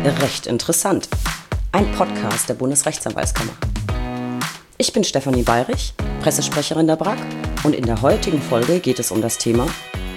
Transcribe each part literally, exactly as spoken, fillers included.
Recht interessant. Ein Podcast der Bundesrechtsanwaltskammer. Ich bin Stefanie Bayrich, Pressesprecherin der B R A K, und in der heutigen Folge geht es um das Thema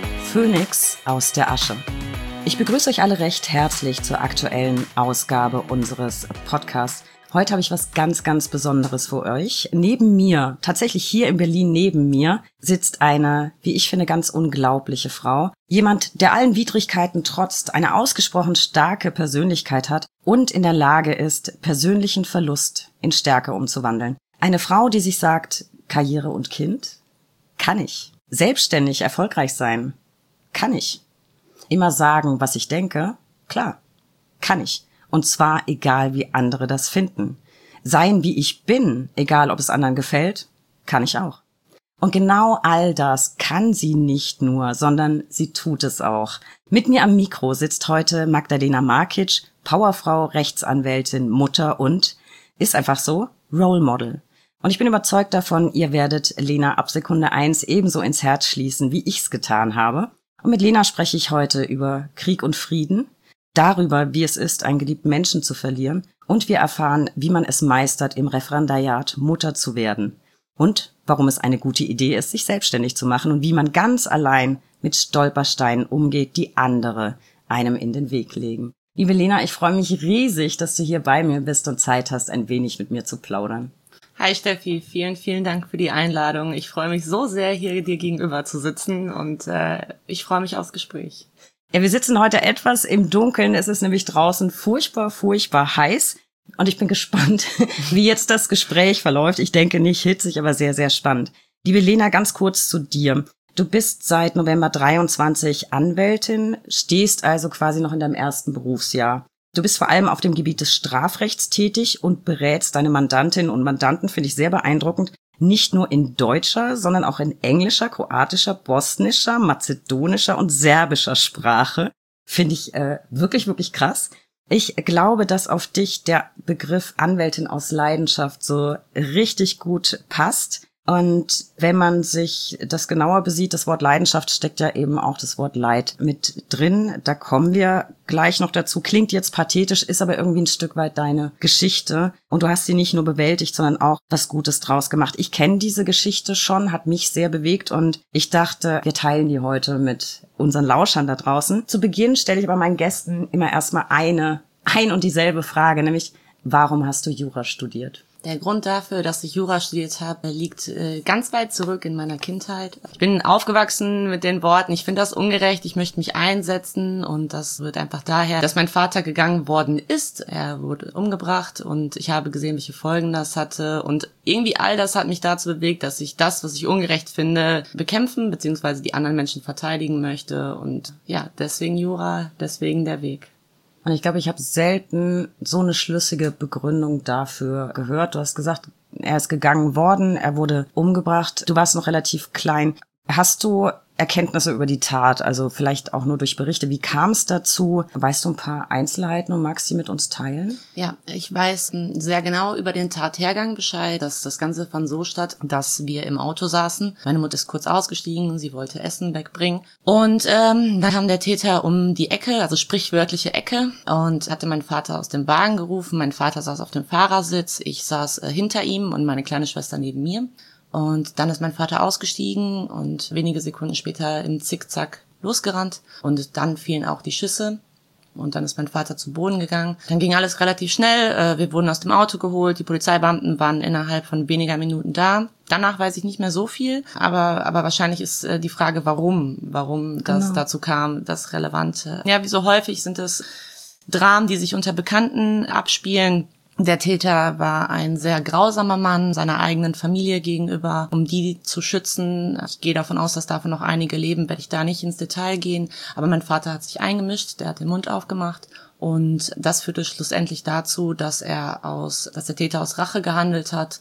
Phönix aus der Asche. Ich begrüße euch alle recht herzlich zur aktuellen Ausgabe unseres Podcasts. Heute habe ich was ganz, ganz Besonderes für euch. Neben mir, tatsächlich hier in Berlin neben mir, sitzt eine, wie ich finde, ganz unglaubliche Frau. Jemand, der allen Widrigkeiten trotzt, eine ausgesprochen starke Persönlichkeit hat und in der Lage ist, persönlichen Verlust in Stärke umzuwandeln. Eine Frau, die sich sagt, Karriere und Kind? Kann ich. Selbstständig erfolgreich sein? Kann ich. Immer sagen, was ich denke? Klar. Kann ich. Und zwar egal, wie andere das finden. Sein, wie ich bin, egal, ob es anderen gefällt, kann ich auch. Und genau all das kann sie nicht nur, sondern sie tut es auch. Mit mir am Mikro sitzt heute Magdalena Markic, Powerfrau, Rechtsanwältin, Mutter und, ist einfach so, Role Model. Und ich bin überzeugt davon, ihr werdet Lena ab Sekunde eins ebenso ins Herz schließen, wie ich's getan habe. Und mit Lena spreche ich heute über Krieg und Frieden, darüber, wie es ist, einen geliebten Menschen zu verlieren, und wir erfahren, wie man es meistert, im Referendariat Mutter zu werden und warum es eine gute Idee ist, sich selbstständig zu machen und wie man ganz allein mit Stolpersteinen umgeht, die andere einem in den Weg legen. Liebe Lena, ich freue mich riesig, dass du hier bei mir bist und Zeit hast, ein wenig mit mir zu plaudern. Hi Steffi, vielen, vielen Dank für die Einladung. Ich freue mich so sehr, hier dir gegenüber zu sitzen, und äh, ich freue mich aufs Gespräch. Ja, wir sitzen heute etwas im Dunkeln. Es ist nämlich draußen furchtbar, furchtbar heiß. Und ich bin gespannt, wie jetzt das Gespräch verläuft. Ich denke nicht hitzig, aber sehr, sehr spannend. Liebe Lena, ganz kurz zu dir. Du bist seit November dreiundzwanzig Anwältin, stehst also quasi noch in deinem ersten Berufsjahr. Du bist vor allem auf dem Gebiet des Strafrechts tätig und berätst deine Mandantinnen und Mandanten, finde ich sehr beeindruckend, nicht nur in deutscher, sondern auch in englischer, kroatischer, bosnischer, mazedonischer und serbischer Sprache. Finde ich äh, wirklich, wirklich krass. Ich glaube, dass auf dich der Begriff Anwältin aus Leidenschaft so richtig gut passt. Und wenn man sich das genauer besieht, das Wort Leidenschaft steckt ja eben auch das Wort Leid mit drin. Da kommen wir gleich noch dazu. Klingt jetzt pathetisch, ist aber irgendwie ein Stück weit deine Geschichte. Und du hast sie nicht nur bewältigt, sondern auch was Gutes draus gemacht. Ich kenne diese Geschichte schon, hat mich sehr bewegt, und ich dachte, wir teilen die heute mit unseren Lauschern da draußen. Zu Beginn stelle ich aber meinen Gästen immer erstmal eine, ein und dieselbe Frage, nämlich, warum hast du Jura studiert? Der Grund dafür, dass ich Jura studiert habe, liegt äh, ganz weit zurück in meiner Kindheit. Ich bin aufgewachsen mit den Worten, ich finde das ungerecht, ich möchte mich einsetzen, und das wird einfach daher, dass mein Vater gegangen worden ist. Er wurde umgebracht und ich habe gesehen, welche Folgen das hatte, und irgendwie all das hat mich dazu bewegt, dass ich das, was ich ungerecht finde, bekämpfen bzw. die anderen Menschen verteidigen möchte, und ja, deswegen Jura, deswegen der Weg. Und ich glaube, ich habe selten so eine schlüssige Begründung dafür gehört. Du hast gesagt, er ist gegangen worden, er wurde umgebracht. Du warst noch relativ klein. Hast du Erkenntnisse über die Tat, also vielleicht auch nur durch Berichte? Wie kam es dazu? Weißt du ein paar Einzelheiten und magst die mit uns teilen? Ja, ich weiß sehr genau über den Tathergang Bescheid, dass das Ganze fand so statt, dass wir im Auto saßen. Meine Mutter ist kurz ausgestiegen, sie wollte Essen wegbringen. Und ähm, dann kam der Täter um die Ecke, also sprichwörtliche Ecke, und hatte meinen Vater aus dem Wagen gerufen. Mein Vater saß auf dem Fahrersitz, ich saß äh, hinter ihm und meine kleine Schwester neben mir. Und dann ist mein Vater ausgestiegen und wenige Sekunden später im Zickzack losgerannt. Und dann fielen auch die Schüsse. Und dann ist mein Vater zu Boden gegangen. Dann ging alles relativ schnell. Wir wurden aus dem Auto geholt. Die Polizeibeamten waren innerhalb von weniger Minuten da. Danach weiß ich nicht mehr so viel. Aber, aber wahrscheinlich ist die Frage, warum, warum das genau dazu kam, das Relevante. Ja, wie so häufig sind es Dramen, die sich unter Bekannten abspielen. Der Täter war ein sehr grausamer Mann, seiner eigenen Familie gegenüber, um die zu schützen. Ich gehe davon aus, dass davon noch einige leben, werde ich da nicht ins Detail gehen. Aber mein Vater hat sich eingemischt, der hat den Mund aufgemacht. Und das führte schlussendlich dazu, dass er aus, dass der Täter aus Rache gehandelt hat.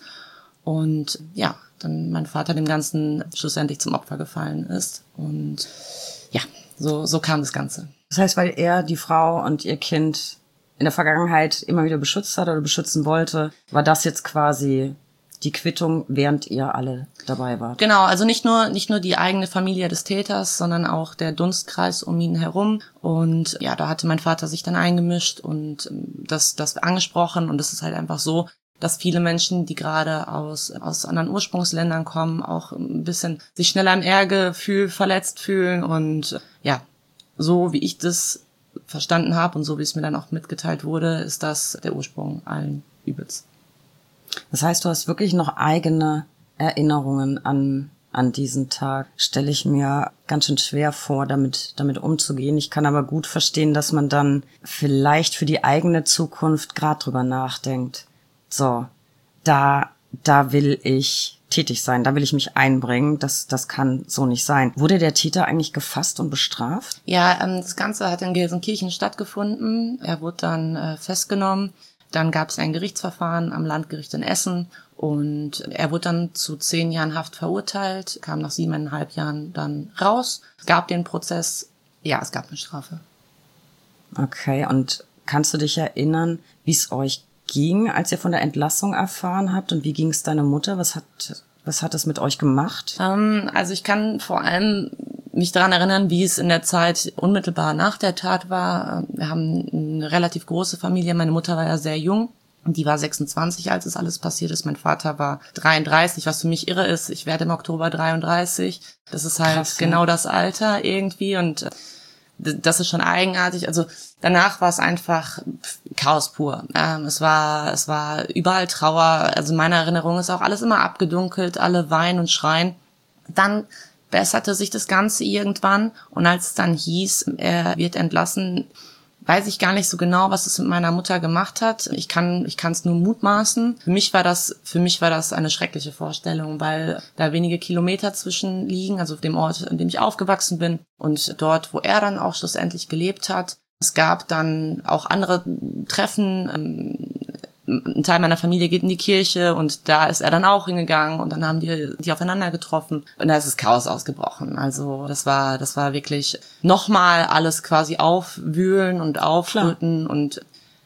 Und ja, dann mein Vater dem Ganzen schlussendlich zum Opfer gefallen ist. Und ja, so, so kam das Ganze. Das heißt, weil er die Frau und ihr Kind in der Vergangenheit immer wieder beschützt hat oder beschützen wollte, war das jetzt quasi die Quittung, während ihr alle dabei wart. Genau, also nicht nur nicht nur die eigene Familie des Täters, sondern auch der Dunstkreis um ihn herum. Und ja, da hatte mein Vater sich dann eingemischt und das das angesprochen. Und es ist halt einfach so, dass viele Menschen, die gerade aus aus anderen Ursprungsländern kommen, auch ein bisschen sich schneller im Ehrgefühl verletzt fühlen. Und ja, so wie ich das verstanden habe und so wie es mir dann auch mitgeteilt wurde, ist das der Ursprung allen Übels. Das heißt, du hast wirklich noch eigene Erinnerungen an an diesen Tag. Stelle ich mir ganz schön schwer vor, damit damit umzugehen. Ich kann aber gut verstehen, dass man dann vielleicht für die eigene Zukunft gerade drüber nachdenkt. So, da da will ich tätig sein, da will ich mich einbringen. Das das kann so nicht sein. Wurde der Täter eigentlich gefasst und bestraft? Ja, ähm, das Ganze hat in Gelsenkirchen stattgefunden. Er wurde dann äh, festgenommen. Dann gab es ein Gerichtsverfahren am Landgericht in Essen und er wurde dann zu zehn Jahren Haft verurteilt, kam nach siebeneinhalb Jahren dann raus. Es gab den Prozess, ja, es gab eine Strafe. Okay, und kannst du dich erinnern, wie es euch ging, als ihr von der Entlassung erfahren habt, und wie ging es deiner Mutter? Was hat was hat es mit euch gemacht? Ähm, also ich kann vor allem mich daran erinnern, wie es in der Zeit unmittelbar nach der Tat war. Wir haben eine relativ große Familie. Meine Mutter war ja sehr jung. Die war sechsundzwanzig, als es alles passiert ist. Mein Vater war dreiunddreißig, was für mich irre ist. Ich werde im Oktober dreiunddreißig. Das ist halt Krass, genau ja. das Alter irgendwie. Und das ist schon eigenartig. Also danach war es einfach Chaos pur. Ähm, es war, es war überall Trauer. Also in meiner Erinnerung ist auch alles immer abgedunkelt. Alle weinen und schreien. Dann besserte sich das Ganze irgendwann, und als es dann hieß, er wird entlassen, weiß ich gar nicht so genau, was es mit meiner Mutter gemacht hat. Ich kann ich kann es nur mutmaßen. Für mich war das für mich war das eine schreckliche Vorstellung, weil da wenige Kilometer zwischen liegen, also dem Ort, in dem ich aufgewachsen bin, und dort, wo er dann auch schlussendlich gelebt hat. Es gab dann auch andere Treffen. Ein Teil meiner Familie geht in die Kirche und da ist er dann auch hingegangen, und dann haben die die aufeinander getroffen und da ist das Chaos ausgebrochen. Also das war das war wirklich nochmal alles quasi aufwühlen und aufrütteln und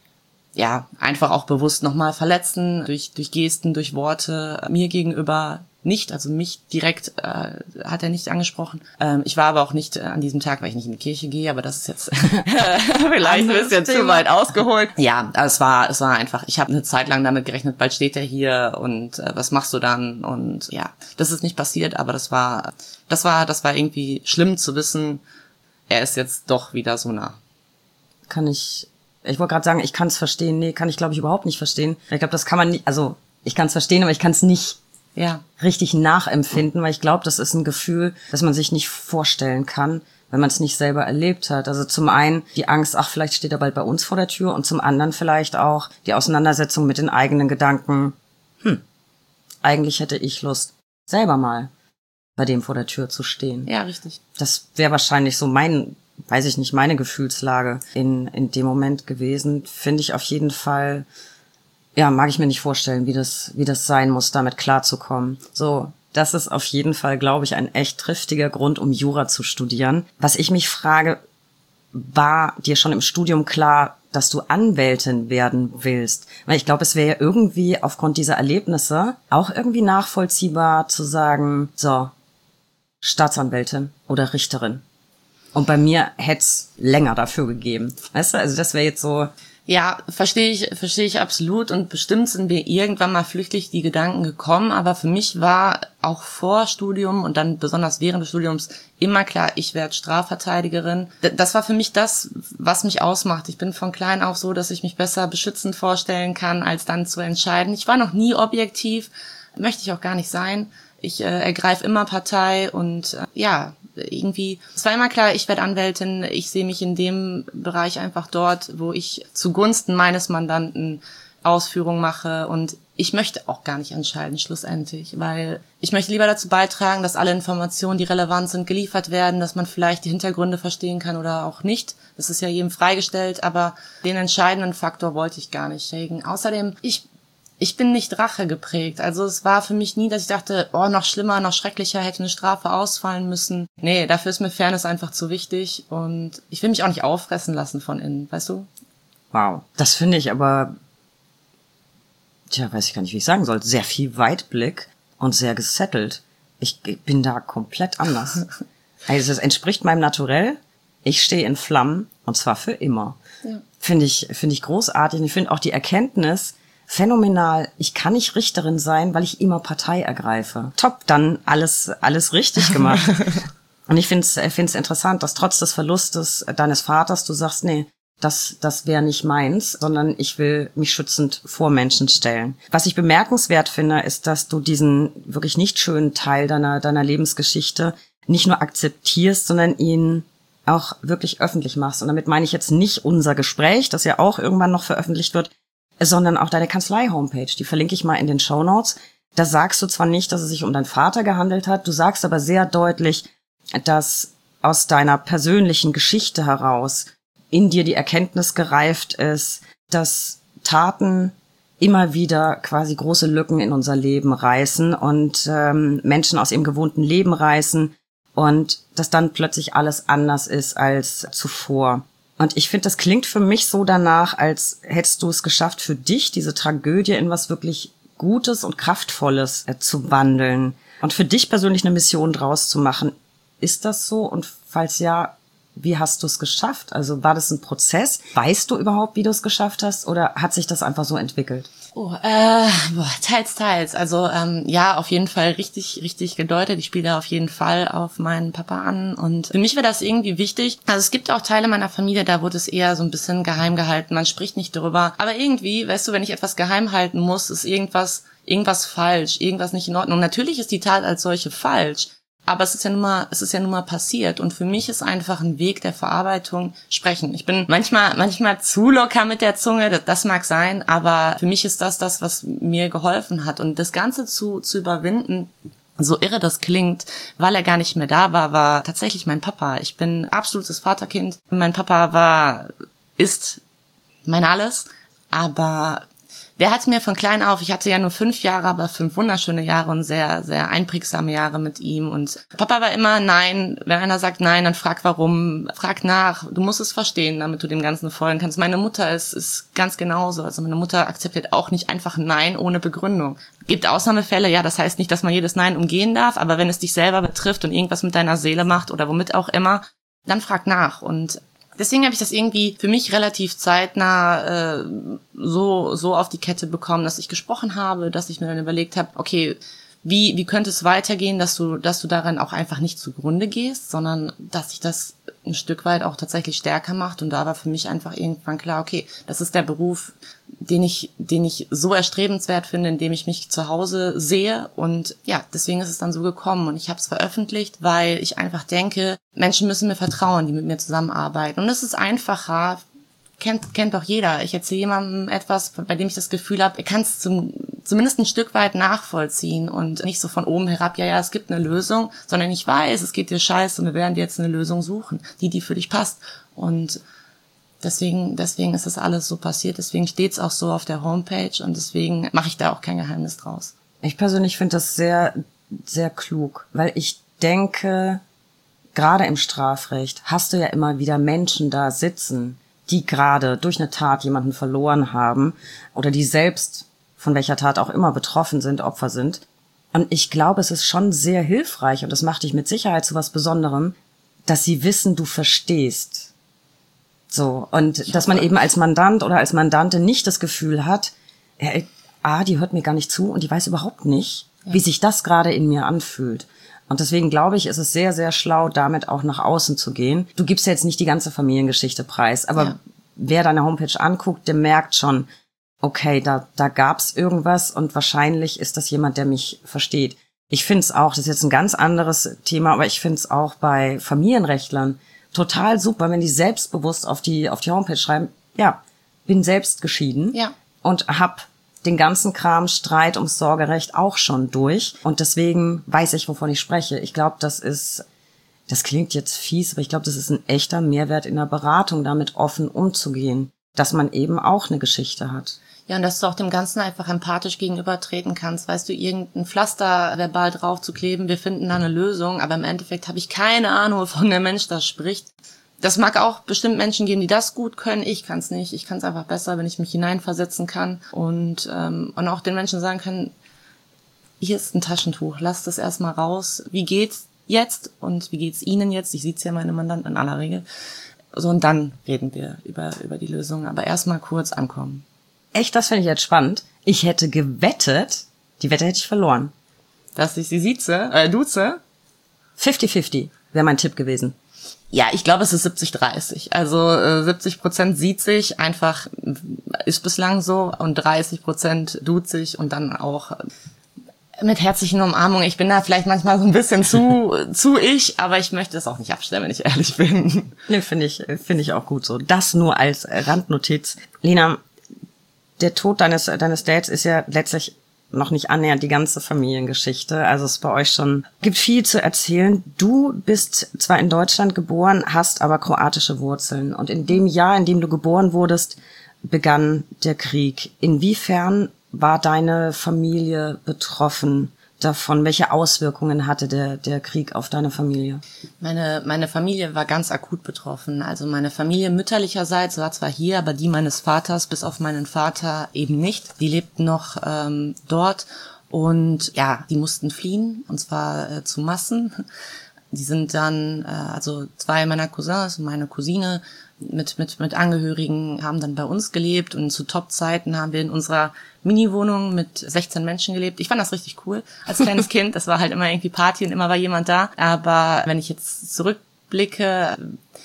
ja, einfach auch bewusst nochmal verletzen durch durch Gesten, durch Worte mir gegenüber. Nicht, also mich direkt äh, hat er nicht angesprochen. Ähm, ich war aber auch nicht äh, an diesem Tag, weil ich nicht in die Kirche gehe, aber das ist jetzt vielleicht ein bisschen zu weit ausgeholt. Ja, es war es war einfach, ich habe eine Zeit lang damit gerechnet, bald steht er hier und äh, was machst du dann? Und ja, das ist nicht passiert, aber das war das war das war irgendwie schlimm zu wissen, er ist jetzt doch wieder so nah. Kann ich ich wollte gerade sagen, ich kann es verstehen. Nee, kann ich glaube ich überhaupt nicht verstehen. Ich glaube, das kann man nicht, also ich kann es verstehen, aber ich kann es nicht ja richtig nachempfinden, weil ich glaube, das ist ein Gefühl, das man sich nicht vorstellen kann, wenn man es nicht selber erlebt hat. Also zum einen die Angst, ach, vielleicht steht er bald bei uns vor der Tür, und zum anderen vielleicht auch die Auseinandersetzung mit den eigenen Gedanken, hm, eigentlich hätte ich Lust, selber mal bei dem vor der Tür zu stehen. Ja, richtig. Das wäre wahrscheinlich so mein, weiß ich nicht, meine Gefühlslage in in dem Moment gewesen. Finde ich auf jeden Fall. Ja, mag ich mir nicht vorstellen, wie das, wie das sein muss, damit klarzukommen. So, das ist auf jeden Fall, glaube ich, ein echt triftiger Grund, um Jura zu studieren. Was ich mich frage, war dir schon im Studium klar, dass du Anwältin werden willst? Weil ich glaube, es wäre ja irgendwie aufgrund dieser Erlebnisse auch irgendwie nachvollziehbar zu sagen, so, Staatsanwältin oder Richterin. Und bei mir hätte es länger dafür gegeben. Weißt du, also das wäre jetzt so. Ja, verstehe ich, verstehe ich absolut, und bestimmt sind mir irgendwann mal flüchtig die Gedanken gekommen, aber für mich war auch vor Studium und dann besonders während des Studiums immer klar, ich werde Strafverteidigerin. Das war für mich das, was mich ausmacht. Ich bin von klein auf so, dass ich mich besser beschützend vorstellen kann, als dann zu entscheiden. Ich war noch nie objektiv, möchte ich auch gar nicht sein. Ich äh, ergreife immer Partei und äh, ja, irgendwie, es war immer klar, ich werde Anwältin, ich sehe mich in dem Bereich einfach dort, wo ich zugunsten meines Mandanten Ausführungen mache, und ich möchte auch gar nicht entscheiden, schlussendlich, weil ich möchte lieber dazu beitragen, dass alle Informationen, die relevant sind, geliefert werden, dass man vielleicht die Hintergründe verstehen kann oder auch nicht. Das ist ja jedem freigestellt, aber den entscheidenden Faktor wollte ich gar nicht legen. Außerdem, ich Ich bin nicht Rache geprägt. Also es war für mich nie, dass ich dachte, oh, noch schlimmer, noch schrecklicher, hätte eine Strafe ausfallen müssen. Nee, dafür ist mir Fairness einfach zu wichtig, und ich will mich auch nicht auffressen lassen von innen, weißt du? Wow. Das finde ich aber tja, weiß ich gar nicht, wie ich sagen soll, sehr viel Weitblick und sehr gesettelt. Ich bin da komplett anders. Also es entspricht meinem Naturell. Ich stehe in Flammen und zwar für immer. Ja. Finde ich, finde ich großartig. Und ich finde auch die Erkenntnis phänomenal. Ich kann nicht Richterin sein, weil ich immer Partei ergreife. Top, dann alles, alles richtig gemacht. Und ich finde es, finde es interessant, dass trotz des Verlustes deines Vaters du sagst, nee, das, das wäre nicht meins, sondern ich will mich schützend vor Menschen stellen. Was ich bemerkenswert finde, ist, dass du diesen wirklich nicht schönen Teil deiner, deiner Lebensgeschichte nicht nur akzeptierst, sondern ihn auch wirklich öffentlich machst. Und damit meine ich jetzt nicht unser Gespräch, das ja auch irgendwann noch veröffentlicht wird, sondern auch deine Kanzlei-Homepage. Die verlinke ich mal in den Shownotes. Da sagst du zwar nicht, dass es sich um deinen Vater gehandelt hat, du sagst aber sehr deutlich, dass aus deiner persönlichen Geschichte heraus in dir die Erkenntnis gereift ist, dass Taten immer wieder quasi große Lücken in unser Leben reißen und ähm, Menschen aus ihrem gewohnten Leben reißen und dass dann plötzlich alles anders ist als zuvor. Und ich finde, das klingt für mich so danach, als hättest du es geschafft, für dich diese Tragödie in was wirklich Gutes und Kraftvolles äh, zu wandeln und für dich persönlich eine Mission draus zu machen. Ist das so? Und falls ja, wie hast du es geschafft? Also war das ein Prozess? Weißt du überhaupt, wie du es geschafft hast? Oder hat sich das einfach so entwickelt? Oh, äh, boah, teils, teils. Also ähm, ja, auf jeden Fall richtig, richtig gedeutet. Ich spiele da auf jeden Fall auf meinen Papa an. Und für mich wäre das irgendwie wichtig. Also es gibt auch Teile meiner Familie, da wurde es eher so ein bisschen geheim gehalten. Man spricht nicht darüber. Aber irgendwie, weißt du, wenn ich etwas geheim halten muss, ist irgendwas, irgendwas falsch, irgendwas nicht in Ordnung. Und natürlich ist die Tat als solche falsch. Aber es ist ja nun mal, es ist ja nun mal passiert. Und für mich ist einfach ein Weg der Verarbeitung sprechen. Ich bin manchmal, manchmal zu locker mit der Zunge. Das, das mag sein. Aber für mich ist das das, was mir geholfen hat. Und das Ganze zu, zu überwinden, so irre das klingt, weil er gar nicht mehr da war, war tatsächlich mein Papa. Ich bin absolutes Vaterkind. Mein Papa war, ist mein Alles. Aber der hat mir von klein auf, ich hatte ja nur fünf Jahre, aber fünf wunderschöne Jahre und sehr, sehr einprägsame Jahre mit ihm. Und Papa war immer nein. Wenn einer sagt nein, dann frag warum, frag nach. Du musst es verstehen, damit du dem Ganzen folgen kannst. Meine Mutter ist, ist ganz genauso. Also meine Mutter akzeptiert auch nicht einfach Nein ohne Begründung. Gibt Ausnahmefälle, ja, das heißt nicht, dass man jedes Nein umgehen darf, aber wenn es dich selber betrifft und irgendwas mit deiner Seele macht oder womit auch immer, dann frag nach. Und deswegen habe ich das irgendwie für mich relativ zeitnah äh, so so auf die Kette bekommen, dass ich gesprochen habe, dass ich mir dann überlegt habe, okay, wie wie könnte es weitergehen, dass du dass du daran auch einfach nicht zugrunde gehst, sondern dass sich das ein Stück weit auch tatsächlich stärker macht. Und da war für mich einfach irgendwann klar, okay, das ist der Beruf, den ich den ich so erstrebenswert finde, in dem ich mich zu Hause sehe. Und ja, deswegen ist es dann so gekommen. Und ich habe es veröffentlicht, weil ich einfach denke, Menschen müssen mir vertrauen, die mit mir zusammenarbeiten. Und es ist einfacher, kennt kennt doch jeder. Ich erzähle jemandem etwas, bei dem ich das Gefühl habe, er kann es zum, zumindest ein Stück weit nachvollziehen und nicht so von oben herab, ja, ja, es gibt eine Lösung, sondern ich weiß, es geht dir scheiße und wir werden dir jetzt eine Lösung suchen, die, die für dich passt. Und deswegen, deswegen ist das alles so passiert, deswegen steht's auch so auf der Homepage und deswegen mache ich da auch kein Geheimnis draus. Ich persönlich finde das sehr, sehr klug, weil ich denke, gerade im Strafrecht hast du ja immer wieder Menschen da sitzen, die gerade durch eine Tat jemanden verloren haben oder die selbst von welcher Tat auch immer betroffen sind, Opfer sind. Und ich glaube, es ist schon sehr hilfreich und das macht dich mit Sicherheit zu was Besonderem, dass sie wissen, du verstehst. So, und dass man eben als Mandant oder als Mandante nicht das Gefühl hat, äh, ah, die hört mir gar nicht zu und die weiß überhaupt nicht, ja, wie sich das gerade in mir anfühlt. Und deswegen glaube ich, ist es sehr, sehr schlau, damit auch nach außen zu gehen. Du gibst ja jetzt nicht die ganze Familiengeschichte preis, aber ja, wer deine Homepage anguckt, der merkt schon, okay, da da gab's irgendwas und wahrscheinlich ist das jemand, der mich versteht. Ich finde es auch, das ist jetzt ein ganz anderes Thema, aber ich finde es auch bei Familienrechtlern total super, wenn die selbstbewusst auf die auf die Homepage schreiben, ja, bin selbst geschieden, ja, und hab den ganzen Kram Streit ums Sorgerecht auch schon durch. Und deswegen weiß ich, wovon ich spreche. Ich glaube, das ist, das klingt jetzt fies, aber ich glaube, das ist ein echter Mehrwert in der Beratung, damit offen umzugehen, dass man eben auch eine Geschichte hat. Ja, und dass du auch dem Ganzen einfach empathisch gegenübertreten kannst. Weißt du, irgendein Pflaster verbal drauf zu kleben, wir finden da eine Lösung, aber im Endeffekt habe ich keine Ahnung, wovon der Mensch da spricht. das mag auch bestimmt Menschen geben, die das gut können. Ich kann es nicht. Ich kann es einfach besser, wenn ich mich hineinversetzen kann und ähm, und auch den Menschen sagen kann, hier ist ein Taschentuch, lasst das erstmal raus. Wie geht's jetzt und wie geht's Ihnen jetzt? Ich sehe ja meine Mandanten in aller Regel. So, und dann reden wir über über die Lösung. Aber erstmal kurz ankommen. Echt, das finde ich jetzt spannend. Ich hätte gewettet, die Wette hätte ich verloren. Dass ich sie sieze, äh, duze? fünfzig fünfzig wäre mein Tipp gewesen. Ja, ich glaube, es ist siebzig dreißig. Also äh, siebzig Prozent sieht sich, einfach ist bislang so, und dreißig Prozent duzt sich und dann auch mit herzlichen Umarmungen. Ich bin da vielleicht manchmal so ein bisschen zu zu ich, aber ich möchte das auch nicht abstellen, wenn ich ehrlich bin. Ne, finde ich, finde ich auch gut so. Das nur als Randnotiz. Lena, der Tod deines deines Dads ist ja letztlich noch nicht annähernd die ganze Familiengeschichte. Also es ist bei euch schon, gibt viel zu erzählen. Du bist zwar in Deutschland geboren, hast aber kroatische Wurzeln. Und in dem Jahr, in dem du geboren wurdest, begann der Krieg. Inwiefern war deine Familie betroffen davon? Welche Auswirkungen hatte der, der Krieg auf deine Familie? Meine, meine Familie war ganz akut betroffen. Also meine Familie mütterlicherseits war zwar hier, aber die meines Vaters, bis auf meinen Vater eben nicht. Die lebten noch ähm, dort und ja, die mussten fliehen, und zwar äh, zu Massen. Die sind dann, äh, also zwei meiner Cousins und meine Cousine mit mit mit Angehörigen haben dann bei uns gelebt, und zu Top-Zeiten haben wir in unserer Mini-Wohnung mit sechzehn Menschen gelebt. Ich fand das richtig cool als kleines Kind. Das war halt immer irgendwie Party und immer war jemand da. Aber wenn ich jetzt zurückblicke,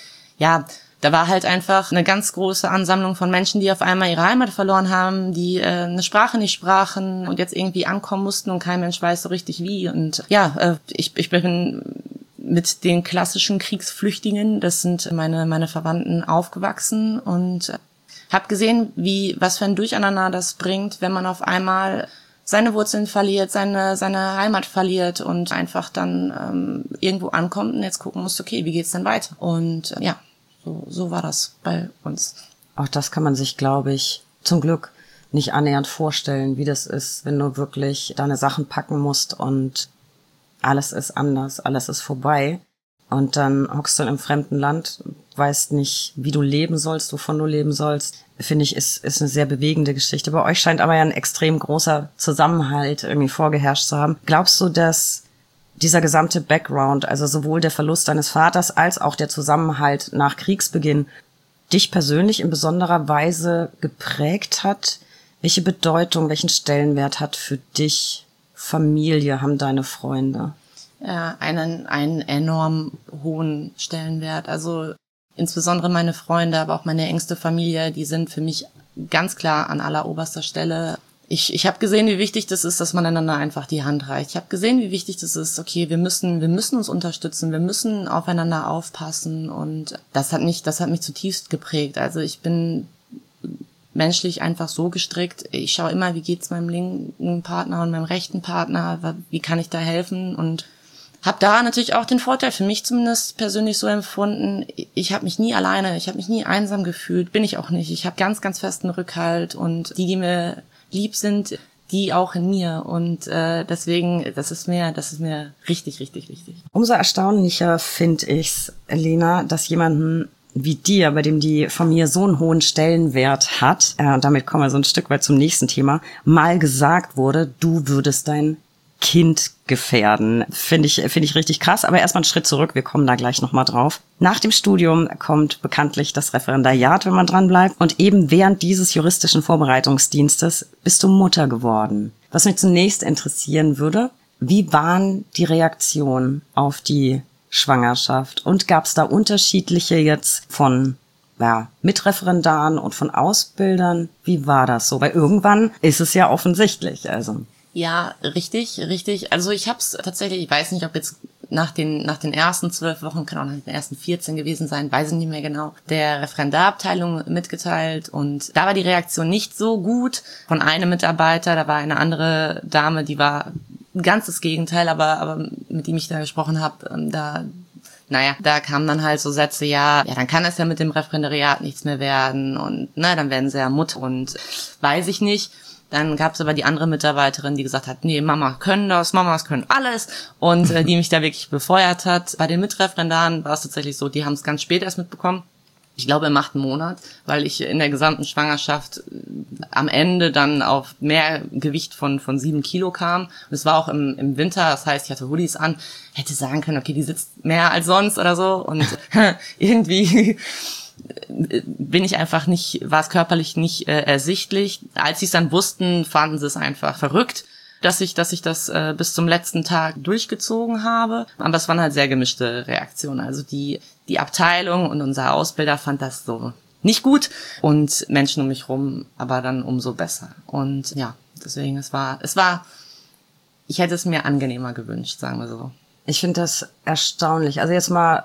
ja, da war halt einfach eine ganz große Ansammlung von Menschen, die auf einmal ihre Heimat verloren haben, die äh, eine Sprache nicht sprachen und jetzt irgendwie ankommen mussten, und kein Mensch weiß so richtig wie. Und ja, äh, ich ich bin mit den klassischen Kriegsflüchtlingen, das sind meine meine Verwandten, aufgewachsen und äh, habe gesehen, wie was für ein Durcheinander das bringt, wenn man auf einmal seine Wurzeln verliert, seine seine Heimat verliert und einfach dann ähm, irgendwo ankommt und jetzt gucken muss, okay, wie geht's denn weiter? Und äh, ja, so so war das bei uns. Auch das kann man sich, glaube ich, zum Glück nicht annähernd vorstellen, wie das ist, wenn du wirklich deine Sachen packen musst und alles ist anders, alles ist vorbei. Und dann hockst du in einem fremden Land, weißt nicht, wie du leben sollst, wovon du leben sollst. Finde ich, ist ist eine sehr bewegende Geschichte. Bei euch scheint aber ja ein extrem großer Zusammenhalt irgendwie vorgeherrscht zu haben. Glaubst du, dass dieser gesamte Background, also sowohl der Verlust deines Vaters als auch der Zusammenhalt nach Kriegsbeginn, dich persönlich in besonderer Weise geprägt hat? Welche Bedeutung, welchen Stellenwert hat für dich Familie, haben deine Freunde? Ja, einen einen enorm hohen Stellenwert. Also insbesondere meine Freunde, aber auch meine engste Familie, die sind für mich ganz klar an alleroberster Stelle. Ich ich habe gesehen, wie wichtig das ist, dass man einander einfach die Hand reicht. Ich habe gesehen, wie wichtig das ist. Okay, wir müssen wir müssen uns unterstützen, wir müssen aufeinander aufpassen, und das hat mich das hat mich zutiefst geprägt. Also ich bin menschlich einfach so gestrickt. Ich schaue immer, wie geht's meinem linken Partner und meinem rechten Partner, wie kann ich da helfen, und habe da natürlich auch den Vorteil, für mich zumindest persönlich so empfunden, ich habe mich nie alleine, ich habe mich nie einsam gefühlt, bin ich auch nicht. Ich habe ganz, ganz festen Rückhalt, und die, die mir lieb sind, die auch in mir, und äh, deswegen, das ist mir, das ist mir richtig, richtig wichtig. Umso erstaunlicher finde ich's, Lena, dass jemanden wie dir, bei dem die Familie so einen hohen Stellenwert hat, äh, und damit kommen wir so ein Stück weit zum nächsten Thema, mal gesagt wurde, du würdest dein Kind gefährden. Finde ich, finde ich richtig krass, aber erstmal einen Schritt zurück, wir kommen da gleich nochmal drauf. Nach dem Studium kommt bekanntlich das Referendariat, wenn man dran bleibt, und eben während dieses juristischen Vorbereitungsdienstes bist du Mutter geworden. Was mich zunächst interessieren würde, wie waren die Reaktionen auf die Schwangerschaft, und gab es da unterschiedliche jetzt von ja, Mitreferendaren und von Ausbildern? Wie war das so? Weil irgendwann ist es ja offensichtlich, also. Ja, richtig, richtig. Also ich habe es tatsächlich, ich weiß nicht, ob jetzt nach den nach den ersten zwölf Wochen, kann auch nach den ersten vierzehn gewesen sein, weiß ich nicht mehr genau, der Referendarabteilung mitgeteilt, und da war die Reaktion nicht so gut von einem Mitarbeiter. Da war eine andere Dame, die war ganz das Gegenteil, aber aber mit dem ich da gesprochen habe, da naja, da kamen dann halt so Sätze, ja, ja, dann kann es ja mit dem Referendariat nichts mehr werden, und na, dann werden sie ja Mutter und weiß ich nicht. Dann gab es aber die andere Mitarbeiterin, die gesagt hat, nee, Mama können das, Mamas können alles und äh, die mich da wirklich befeuert hat. Bei den Mitreferendaren war es tatsächlich so, die haben es ganz spät erst mitbekommen. Ich glaube im achten Monat, weil ich in der gesamten Schwangerschaft am Ende dann auf mehr Gewicht von von sieben Kilo kam. Und es war auch im, im Winter, das heißt, ich hatte Hoodies an, hätte sagen können, okay, die sitzt mehr als sonst oder so. Und irgendwie bin ich einfach nicht, war es körperlich nicht äh, ersichtlich. Als sie es dann wussten, fanden sie es einfach verrückt, dass ich, dass ich das äh, bis zum letzten Tag durchgezogen habe. Aber es waren halt sehr gemischte Reaktionen. Also die die Abteilung und unser Ausbilder fand das so nicht gut und Menschen um mich rum aber dann umso besser. Und ja, deswegen, es war, es war, ich hätte es mir angenehmer gewünscht, sagen wir so. Ich finde das erstaunlich. Also jetzt mal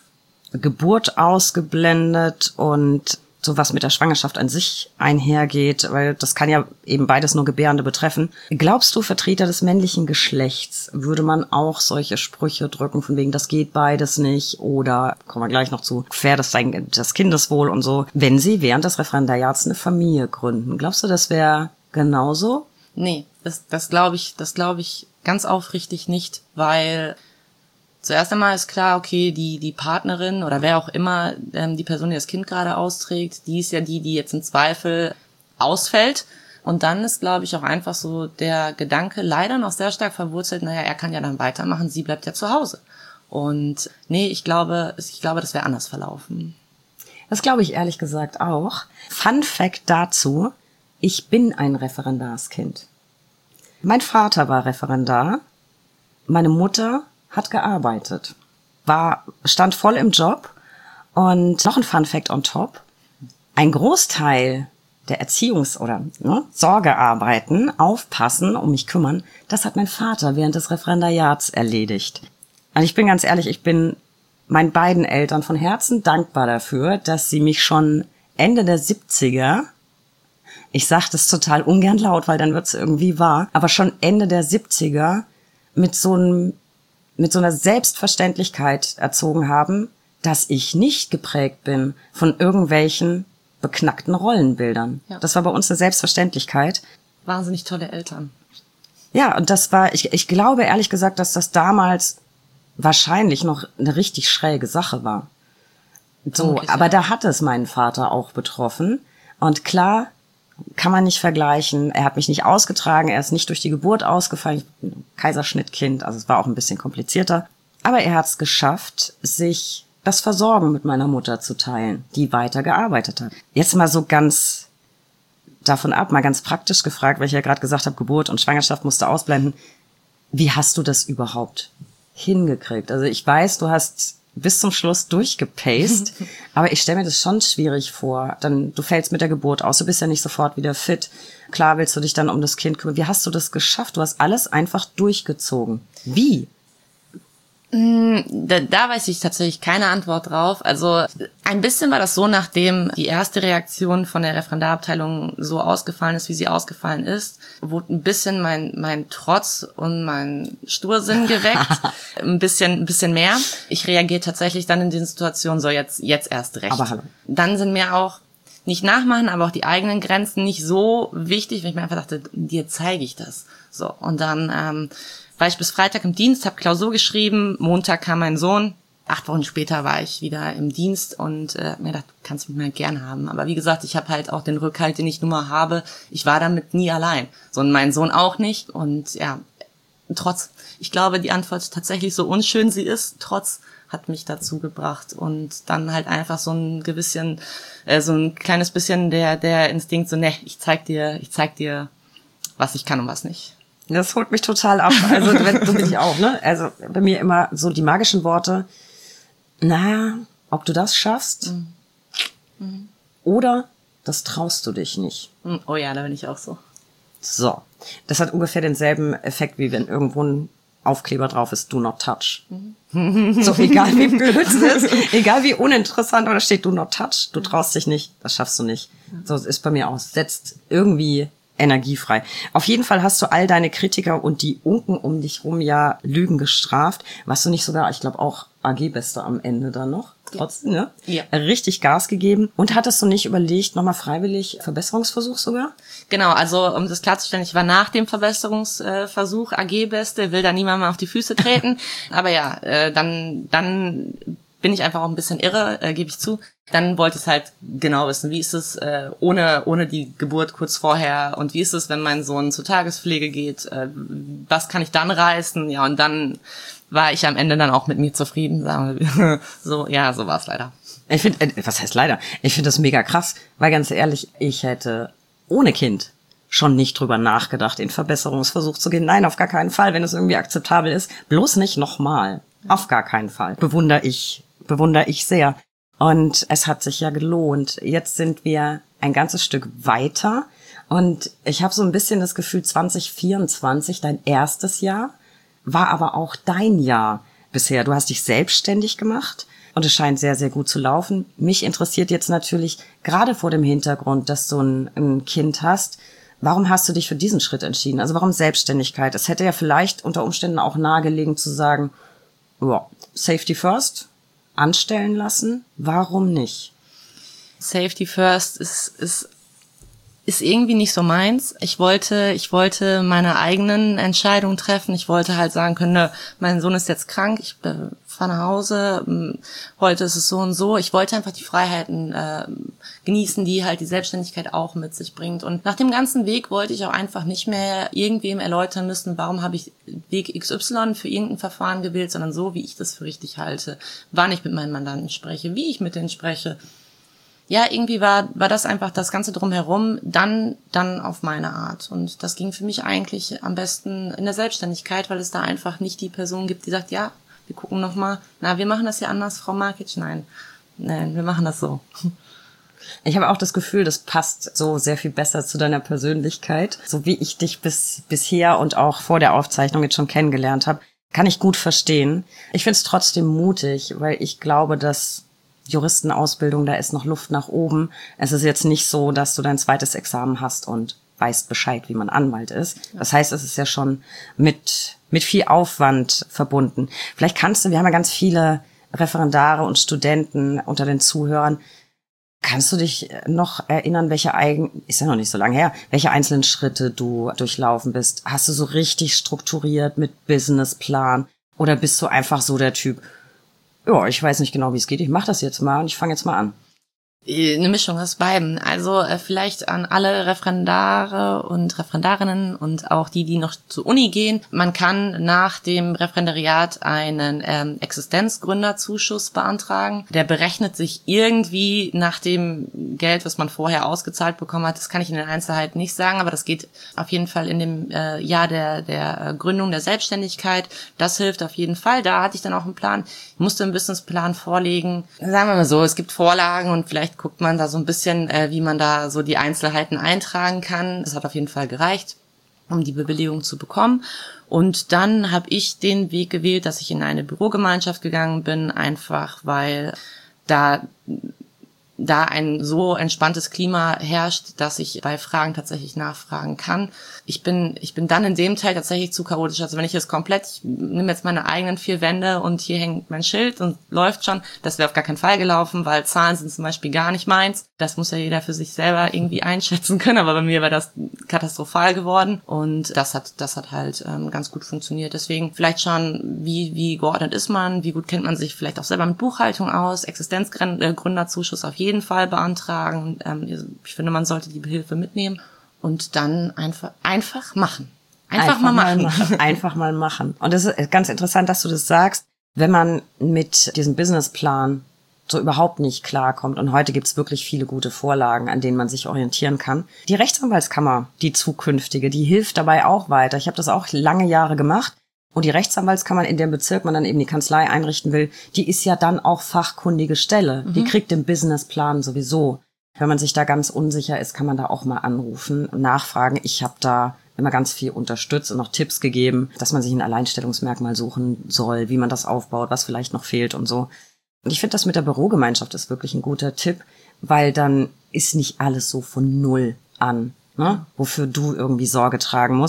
Geburt ausgeblendet und so was mit der Schwangerschaft an sich einhergeht, weil das kann ja eben beides nur Gebärende betreffen. Glaubst du, Vertreter des männlichen Geschlechts, würde man auch solche Sprüche drücken, von wegen, das geht beides nicht, oder, kommen wir gleich noch zu, gefährdet sein das Kindeswohl und so, wenn sie während des Referendariats eine Familie gründen? Glaubst du, das wäre genauso? Nee, das, das glaube ich, das glaube ich ganz aufrichtig nicht, weil zuerst einmal ist klar, okay, die die Partnerin oder wer auch immer ähm, die Person, die das Kind gerade austrägt, die ist ja die, die jetzt im Zweifel ausfällt. Und dann ist, glaube ich, auch einfach so der Gedanke leider noch sehr stark verwurzelt, naja, er kann ja dann weitermachen, sie bleibt ja zu Hause. Und nee, ich glaube, ich glaube, das wäre anders verlaufen. Das glaube ich ehrlich gesagt auch. Fun Fact dazu, ich bin ein Referendarskind. Mein Vater war Referendar, meine Mutter hat gearbeitet, war, stand voll im Job. Und noch ein Fun Fact on top: Ein Großteil der Erziehungs- oder ne, Sorgearbeiten, aufpassen, um mich kümmern, das hat mein Vater während des Referendariats erledigt. Und ich bin ganz ehrlich, ich bin meinen beiden Eltern von Herzen dankbar dafür, dass sie mich schon Ende der siebziger, ich sage das total ungern laut, weil dann wird's irgendwie wahr, aber schon Ende der siebziger mit so einem mit so einer Selbstverständlichkeit erzogen haben, dass ich nicht geprägt bin von irgendwelchen beknackten Rollenbildern. Ja. Das war bei uns eine Selbstverständlichkeit. Wahnsinnig tolle Eltern. Ja, und das war, ich, ich glaube ehrlich gesagt, dass das damals wahrscheinlich noch eine richtig schräge Sache war. So, aber ja. Da hat es meinen Vater auch betroffen. Und klar, kann man nicht vergleichen. Er hat mich nicht ausgetragen, er ist nicht durch die Geburt ausgefallen. Ich bin ein Kaiserschnittkind, also es war auch ein bisschen komplizierter. Aber er hat es geschafft, sich das Versorgen mit meiner Mutter zu teilen, die weiter gearbeitet hat. Jetzt mal so ganz davon ab, mal ganz praktisch gefragt, weil ich ja gerade gesagt habe, Geburt und Schwangerschaft musste ausblenden. Wie hast du das überhaupt hingekriegt? Also ich weiß, du hast bis zum Schluss durchgepaced, aber ich stelle mir das schon schwierig vor. Dann, du fällst mit der Geburt aus, du bist ja nicht sofort wieder fit. Klar willst du dich dann um das Kind kümmern. Wie hast du das geschafft? Du hast alles einfach durchgezogen. Wie? Da, da weiß ich tatsächlich keine Antwort drauf. Also ein bisschen war das so, nachdem die erste Reaktion von der Referendarabteilung so ausgefallen ist, wie sie ausgefallen ist, wurde ein bisschen mein mein Trotz und mein Stursinn geweckt, ein bisschen ein bisschen mehr. Ich reagiere tatsächlich dann in den Situationen so jetzt jetzt erst recht. Aber hallo. Dann sind mir auch nicht nachmachen, aber auch die eigenen Grenzen nicht so wichtig, weil ich mir einfach dachte, dir zeige ich das. So, und dann ähm, war ich bis Freitag im Dienst, habe Klausur geschrieben, Montag kam mein Sohn, acht Wochen später war ich wieder im Dienst und äh, mir gedacht, du kannst mich mal gern haben. Aber wie gesagt, ich habe halt auch den Rückhalt, den ich nun mal habe. Ich war damit nie allein. So, und mein Sohn auch nicht. Und ja, trotz, ich glaube, die Antwort tatsächlich, so unschön sie ist, trotz hat mich dazu gebracht. Und dann halt einfach so ein gewisschen, äh, so ein kleines bisschen der der Instinkt, so, ne, ich zeig dir, ich zeig dir, was ich kann und was nicht. Das holt mich total ab. Also, wenn, so bin ich auch, ne? Also, bei mir immer so die magischen Worte, na, ob du das schaffst, mhm. Mhm. oder das traust du dich nicht. Oh ja, da bin ich auch so. So. Das hat ungefähr denselben Effekt, wie wenn irgendwo ein Aufkleber drauf ist, do not touch. Mhm. So, egal wie blöd es ist, egal wie uninteressant, oder steht do not touch, du traust dich nicht, das schaffst du nicht. So, es ist bei mir auch, setzt irgendwie energiefrei. Auf jeden Fall hast du all deine Kritiker und die Unken um dich rum ja Lügen gestraft. Warst du nicht sogar, ich glaube auch A G-Beste am Ende dann noch. Trotzdem, ne? Ja. Richtig Gas gegeben. Und hattest du nicht überlegt, nochmal freiwillig Verbesserungsversuch sogar? Genau, also um das klarzustellen, ich war nach dem Verbesserungsversuch A G-Beste, will da niemand mal auf die Füße treten. Aber ja, äh, dann dann bin ich einfach auch ein bisschen irre, äh, gebe ich zu. Dann wollte ich halt genau wissen, wie ist es äh, ohne ohne die Geburt kurz vorher und wie ist es, wenn mein Sohn zur Tagespflege geht, äh, was kann ich dann reißen? Ja, und dann war ich am Ende dann auch mit mir zufrieden. Sagen wir. So, ja, so war es leider. Ich finde, äh, was heißt leider? Ich finde das mega krass, weil ganz ehrlich, ich hätte ohne Kind schon nicht drüber nachgedacht, in Verbesserungsversuch zu gehen. Nein, auf gar keinen Fall, wenn es irgendwie akzeptabel ist. Bloß nicht nochmal. Auf gar keinen Fall. Bewundere ich, bewundere ich sehr. Und es hat sich ja gelohnt. Jetzt sind wir ein ganzes Stück weiter. Und ich habe so ein bisschen das Gefühl, zwanzig vierundzwanzig, dein erstes Jahr, war aber auch dein Jahr bisher. Du hast dich selbstständig gemacht und es scheint sehr, sehr gut zu laufen. Mich interessiert jetzt natürlich, gerade vor dem Hintergrund, dass du ein, ein Kind hast, warum hast du dich für diesen Schritt entschieden? Also warum Selbstständigkeit? Es hätte ja vielleicht unter Umständen auch nahegelegen zu sagen, ja, Safety first, anstellen lassen. Warum nicht? Safety first ist ist ist irgendwie nicht so meins. Ich wollte, ich wollte meine eigenen Entscheidungen treffen. Ich wollte halt sagen können, ne, mein Sohn ist jetzt krank, ich äh, fahre nach Hause, heute ist es so und so. Ich wollte einfach die Freiheiten äh, genießen, die halt die Selbstständigkeit auch mit sich bringt. Und nach dem ganzen Weg wollte ich auch einfach nicht mehr irgendwem erläutern müssen, warum habe ich Weg X Y für irgendein Verfahren gewählt, sondern so, wie ich das für richtig halte. Wann ich mit meinen Mandanten spreche, wie ich mit denen spreche. Ja, irgendwie war war das einfach das Ganze drumherum, dann dann auf meine Art. Und das ging für mich eigentlich am besten in der Selbstständigkeit, weil es da einfach nicht die Person gibt, die sagt, ja, wir gucken nochmal, na, wir machen das ja anders, Frau Markic. Nein, nein, wir machen das so. Ich habe auch das Gefühl, das passt so sehr viel besser zu deiner Persönlichkeit. So wie ich dich bis bisher und auch vor der Aufzeichnung jetzt schon kennengelernt habe, kann ich gut verstehen. Ich finde es trotzdem mutig, weil ich glaube, dass Juristenausbildung, da ist noch Luft nach oben. Es ist jetzt nicht so, dass du dein zweites Examen hast und weißt Bescheid, wie man Anwalt ist. Das heißt, es ist ja schon mit mit viel Aufwand verbunden. Vielleicht kannst du, wir haben ja ganz viele Referendare und Studenten unter den Zuhörern. Kannst du dich noch erinnern, welche eigen, ist ja noch nicht so lange her, welche einzelnen Schritte du durchlaufen bist? Hast du so richtig strukturiert mit Businessplan oder bist du einfach so der Typ, ja, ich weiß nicht genau, wie es geht, ich mache das jetzt mal und ich fange jetzt mal an? Eine Mischung aus beiden. Also äh, vielleicht an alle Referendare und Referendarinnen und auch die, die noch zur Uni gehen. Man kann nach dem Referendariat einen ähm, Existenzgründerzuschuss beantragen. Der berechnet sich irgendwie nach dem Geld, was man vorher ausgezahlt bekommen hat. Das kann ich in den Einzelheiten nicht sagen, aber das geht auf jeden Fall in dem äh, Jahr der, der Gründung der Selbstständigkeit. Das hilft auf jeden Fall. Da hatte ich dann auch einen Plan. Ich musste einen Businessplan vorlegen. Sagen wir mal so, es gibt Vorlagen und vielleicht guckt man da so ein bisschen, äh, wie man da so die Einzelheiten eintragen kann. Das hat auf jeden Fall gereicht, um die Bewilligung zu bekommen. Und dann habe ich den Weg gewählt, dass ich in eine Bürogemeinschaft gegangen bin, einfach weil da da ein so entspanntes Klima herrscht, dass ich bei Fragen tatsächlich nachfragen kann. Ich bin ich bin dann in dem Teil tatsächlich zu chaotisch. Also wenn ich jetzt komplett, ich nehme jetzt meine eigenen vier Wände und hier hängt mein Schild und läuft schon, das wäre auf gar keinen Fall gelaufen, weil Zahlen sind zum Beispiel gar nicht meins. Das muss ja jeder für sich selber irgendwie einschätzen können, aber bei mir war das katastrophal geworden und das hat das hat halt ähm, ganz gut funktioniert. Deswegen vielleicht schon, wie wie geordnet ist man, wie gut kennt man sich vielleicht auch selber mit Buchhaltung aus, Existenzgründerzuschuss auf jeden Fall beantragen. Ähm, ich finde, man sollte die Hilfe mitnehmen. Und dann einfach einfach machen. Einfach, einfach mal machen. Mal machen. Einfach mal machen. Und es ist ganz interessant, dass du das sagst. Wenn man mit diesem Businessplan so überhaupt nicht klarkommt, und heute gibt's wirklich viele gute Vorlagen, an denen man sich orientieren kann. Die Rechtsanwaltskammer, die zukünftige, die hilft dabei auch weiter. Ich habe das auch lange Jahre gemacht. Und die Rechtsanwaltskammer, in dem Bezirk man dann eben die Kanzlei einrichten will, die ist ja dann auch fachkundige Stelle. Mhm. Die kriegt den Businessplan sowieso. Wenn man sich da ganz unsicher ist, kann man da auch mal anrufen und nachfragen. Ich habe da immer ganz viel unterstützt und noch Tipps gegeben, dass man sich ein Alleinstellungsmerkmal suchen soll, wie man das aufbaut, was vielleicht noch fehlt und so. Und ich finde, das mit der Bürogemeinschaft ist wirklich ein guter Tipp, weil dann ist nicht alles so von Null an, ne? Wofür du irgendwie Sorge tragen musst.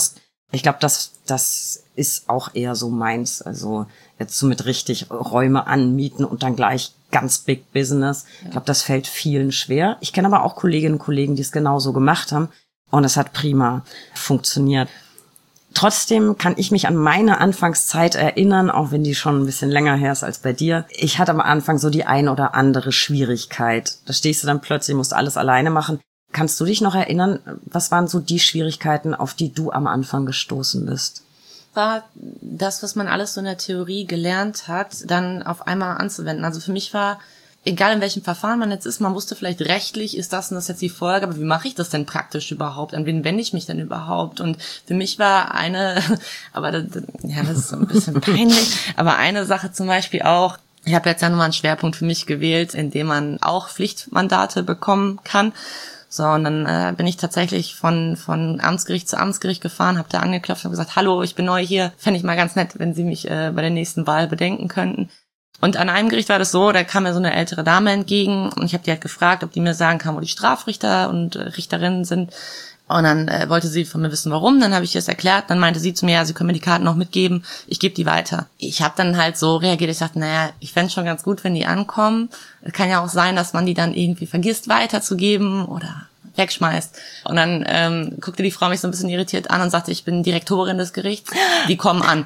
Ich glaube, das, das ist auch eher so meins. Also jetzt so mit richtig Räume anmieten und dann gleich ganz Big Business. Ja. Ich glaube, das fällt vielen schwer. Ich kenne aber auch Kolleginnen und Kollegen, die es genauso gemacht haben. Und es hat prima funktioniert. Trotzdem kann ich mich an meine Anfangszeit erinnern, auch wenn die schon ein bisschen länger her ist als bei dir. Ich hatte am Anfang so die ein oder andere Schwierigkeit. Da stehst du dann plötzlich, musst alles alleine machen. Kannst du dich noch erinnern, was waren so die Schwierigkeiten, auf die du am Anfang gestoßen bist? War das, was man alles so in der Theorie gelernt hat, dann auf einmal anzuwenden. Also für mich war, egal in welchem Verfahren man jetzt ist, man wusste vielleicht rechtlich, ist das und das jetzt die Folge, aber wie mache ich das denn praktisch überhaupt? An wen wende ich mich denn überhaupt? Und für mich war eine, aber das, ja, das ist so ein bisschen peinlich, aber eine Sache zum Beispiel auch, ich habe jetzt ja nochmal einen Schwerpunkt für mich gewählt, in dem man auch Pflichtmandate bekommen kann. So, und dann äh, bin ich tatsächlich von von Amtsgericht zu Amtsgericht gefahren, habe da angeklopft und gesagt, hallo, ich bin neu hier, fände ich mal ganz nett, wenn Sie mich äh, bei der nächsten Wahl bedenken könnten. Und an einem Gericht war das so, da kam mir so eine ältere Dame entgegen und ich habe die halt gefragt, ob die mir sagen kann, wo die Strafrichter und äh, Richterinnen sind. Und dann äh, wollte sie von mir wissen, warum. Dann habe ich das erklärt. Dann meinte sie zu mir, ja, Sie können mir die Karten noch mitgeben. Ich gebe die weiter. Ich habe dann halt so reagiert. Ich dachte, naja, ich fände es schon ganz gut, wenn die ankommen. Es kann ja auch sein, dass man die dann irgendwie vergisst weiterzugeben oder wegschmeißt. Und dann ähm, guckte die Frau mich so ein bisschen irritiert an und sagte, ich bin Direktorin des Gerichts. Die kommen an.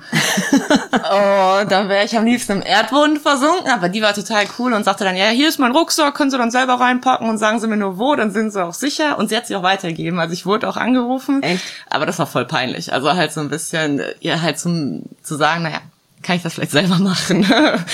Oh, da wäre ich am liebsten im Erdboden versunken. Aber die war total cool und sagte dann, ja, hier ist mein Rucksack, können Sie dann selber reinpacken und sagen Sie mir nur wo, dann sind Sie auch sicher. Und sie hat sich auch weitergegeben. Also ich wurde auch angerufen. Echt? Aber das war voll peinlich. Also halt so ein bisschen, ja, halt zum zu sagen, naja, kann ich das vielleicht selber machen?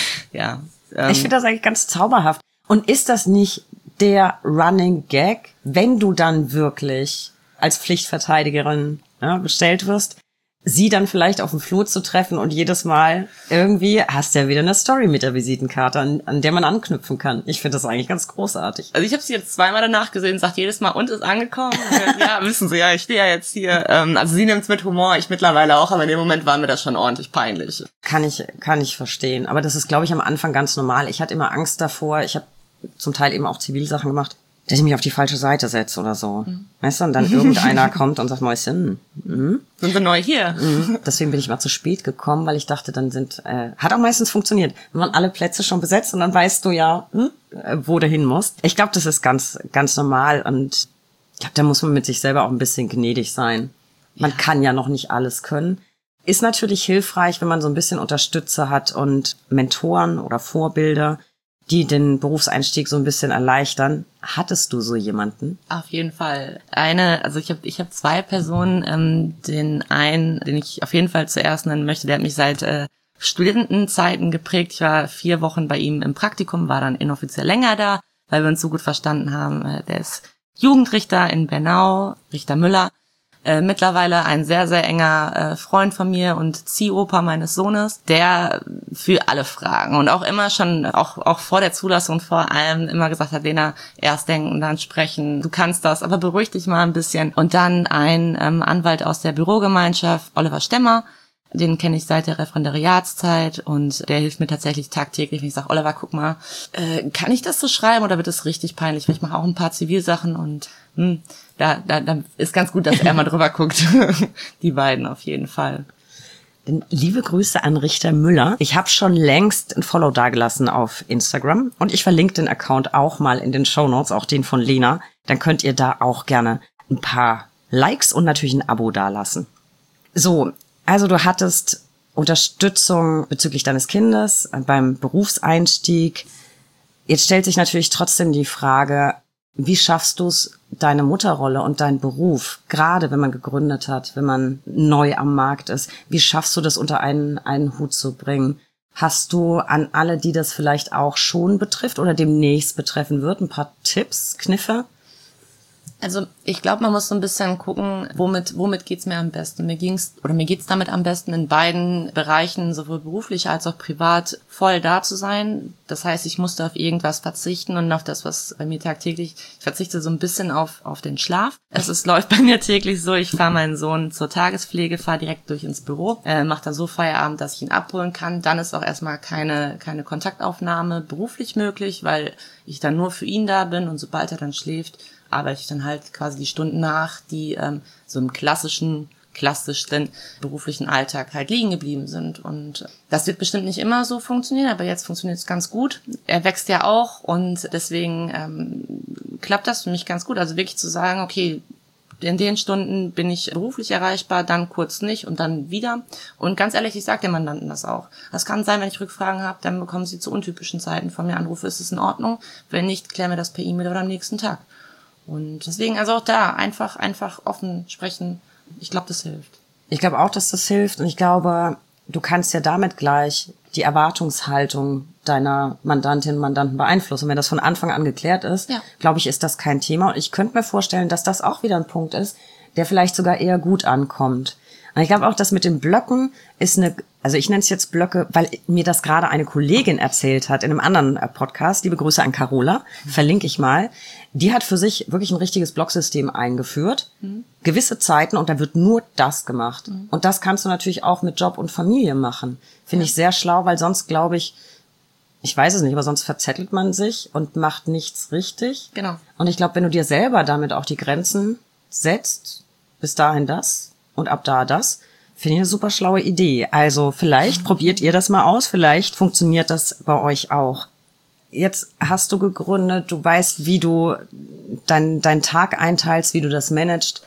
Ja. Ähm. Ich finde das eigentlich ganz zauberhaft. Und ist das nicht der Running Gag, wenn du dann wirklich als Pflichtverteidigerin, ja, bestellt wirst, sie dann vielleicht auf dem Flur zu treffen und jedes Mal irgendwie hast du ja wieder eine Story mit der Visitenkarte, an, an der man anknüpfen kann. Ich finde das eigentlich ganz großartig. Also ich habe sie jetzt zweimal danach gesehen, sagt jedes Mal, und ist angekommen. Ja, wissen Sie, ja, ich stehe ja jetzt hier. Ähm, also sie nimmt es mit Humor, ich mittlerweile auch, aber in dem Moment war mir das schon ordentlich peinlich. Kann ich, kann ich verstehen. Aber das ist, glaube ich, am Anfang ganz normal. Ich hatte immer Angst davor. Ich habe zum Teil eben auch Zivilsachen gemacht, dass ich mich auf die falsche Seite setze oder so. Mhm. Weißt du, und dann irgendeiner kommt und sagt, Mäuschen, mhm. sind wir neu hier? Mhm. Deswegen bin ich mal zu spät gekommen, weil ich dachte, dann sind, äh, hat auch meistens funktioniert. Dann waren alle Plätze schon besetzt und dann weißt du ja, hm, wo du hin musst. Ich glaube, das ist ganz, ganz normal und ich glaube, da muss man mit sich selber auch ein bisschen gnädig sein. Man ja. kann ja noch nicht alles können. Ist natürlich hilfreich, wenn man so ein bisschen Unterstützer hat und Mentoren oder Vorbilder, die den Berufseinstieg so ein bisschen erleichtern. Hattest du so jemanden? Auf jeden Fall. Eine, also ich habe ich hab zwei Personen. Ähm, den einen, den ich auf jeden Fall zuerst nennen möchte, der hat mich seit äh, Studentenzeiten geprägt. Ich war vier Wochen bei ihm im Praktikum, war dann inoffiziell länger da, weil wir uns so gut verstanden haben. Äh, der ist Jugendrichter in Bernau, Richter Müller. Äh, mittlerweile ein sehr, sehr enger äh, Freund von mir und Ziehoper meines Sohnes, der für alle Fragen und auch immer schon, auch auch vor der Zulassung vor allem immer gesagt hat, Lena, erst denken, dann sprechen, du kannst das, aber beruhig dich mal ein bisschen. Und dann ein ähm, Anwalt aus der Bürogemeinschaft, Oliver Stemmer, den kenne ich seit der Referendariatszeit und der hilft mir tatsächlich tagtäglich, wenn ich sage, Oliver, guck mal, äh, kann ich das so schreiben oder wird es richtig peinlich? Weil ich mache auch ein paar Zivilsachen und hm, da, da, da ist ganz gut, dass er mal drüber guckt. Die beiden auf jeden Fall. Denn liebe Grüße an Richter Müller. Ich habe schon längst ein Follow dagelassen auf Instagram und ich verlinke den Account auch mal in den Shownotes, auch den von Lena. Dann könnt ihr da auch gerne ein paar Likes und natürlich ein Abo dalassen. So, also du hattest Unterstützung bezüglich deines Kindes beim Berufseinstieg. Jetzt stellt sich natürlich trotzdem die Frage, wie schaffst du es, deine Mutterrolle und deinen Beruf, gerade wenn man gegründet hat, wenn man neu am Markt ist, wie schaffst du das unter einen, einen Hut zu bringen? Hast du an alle, die das vielleicht auch schon betrifft oder demnächst betreffen wird, ein paar Tipps, Kniffe? Also ich glaube, man muss so ein bisschen gucken, womit womit geht's mir am besten. Mir ging's oder mir geht's damit am besten, in beiden Bereichen, sowohl beruflich als auch privat, voll da zu sein. Das heißt, ich musste auf irgendwas verzichten und auf das, was bei mir tagtäglich, ich verzichte so ein bisschen auf auf den Schlaf. Es ist, läuft bei mir täglich so, ich fahre meinen Sohn zur Tagespflege, fahre direkt durch ins Büro, äh, mache dann so Feierabend, dass ich ihn abholen kann. Dann ist auch erstmal keine keine Kontaktaufnahme beruflich möglich, weil ich dann nur für ihn da bin und sobald er dann schläft, arbeite ich dann halt quasi die Stunden nach, die ähm, so im klassischen klassischsten beruflichen Alltag halt liegen geblieben sind. Und das wird bestimmt nicht immer so funktionieren, aber jetzt funktioniert es ganz gut. Er wächst ja auch und deswegen ähm, klappt das für mich ganz gut. Also wirklich zu sagen, okay, in den Stunden bin ich beruflich erreichbar, dann kurz nicht und dann wieder. Und ganz ehrlich, ich sage den Mandanten das auch. Das kann sein, wenn ich Rückfragen habe, dann bekommen sie zu untypischen Zeiten von mir Anrufe, ist es in Ordnung? Wenn nicht, klären wir das per E-Mail oder am nächsten Tag. Und deswegen, also auch da, einfach, einfach offen sprechen. Ich glaube, das hilft. Ich glaube auch, dass das hilft und ich glaube, du kannst ja damit gleich die Erwartungshaltung deiner Mandantinnen und Mandanten beeinflussen. Und wenn das von Anfang an geklärt ist, ja. glaube ich, ist das kein Thema. Und ich könnte mir vorstellen, dass das auch wieder ein Punkt ist, der vielleicht sogar eher gut ankommt. Und ich glaube auch, dass mit den Blöcken ist eine, also ich nenne es jetzt Blöcke, weil mir das gerade eine Kollegin erzählt hat in einem anderen Podcast. Liebe Grüße an Carola, verlinke ich mal. Die hat für sich wirklich ein richtiges Blocksystem eingeführt. Mhm. Gewisse Zeiten und da wird nur das gemacht. Mhm. Und das kannst du natürlich auch mit Job und Familie machen. Finde ja. ich sehr schlau, weil sonst glaube ich, ich weiß es nicht, aber sonst verzettelt man sich und macht nichts richtig. Genau. Und ich glaube, wenn du dir selber damit auch die Grenzen setzt, bis dahin das und ab da das, finde ich eine super schlaue Idee. Also vielleicht probiert ihr das mal aus, vielleicht funktioniert das bei euch auch. Jetzt hast du gegründet, du weißt, wie du dein, deinen Tag einteilst, wie du das managst.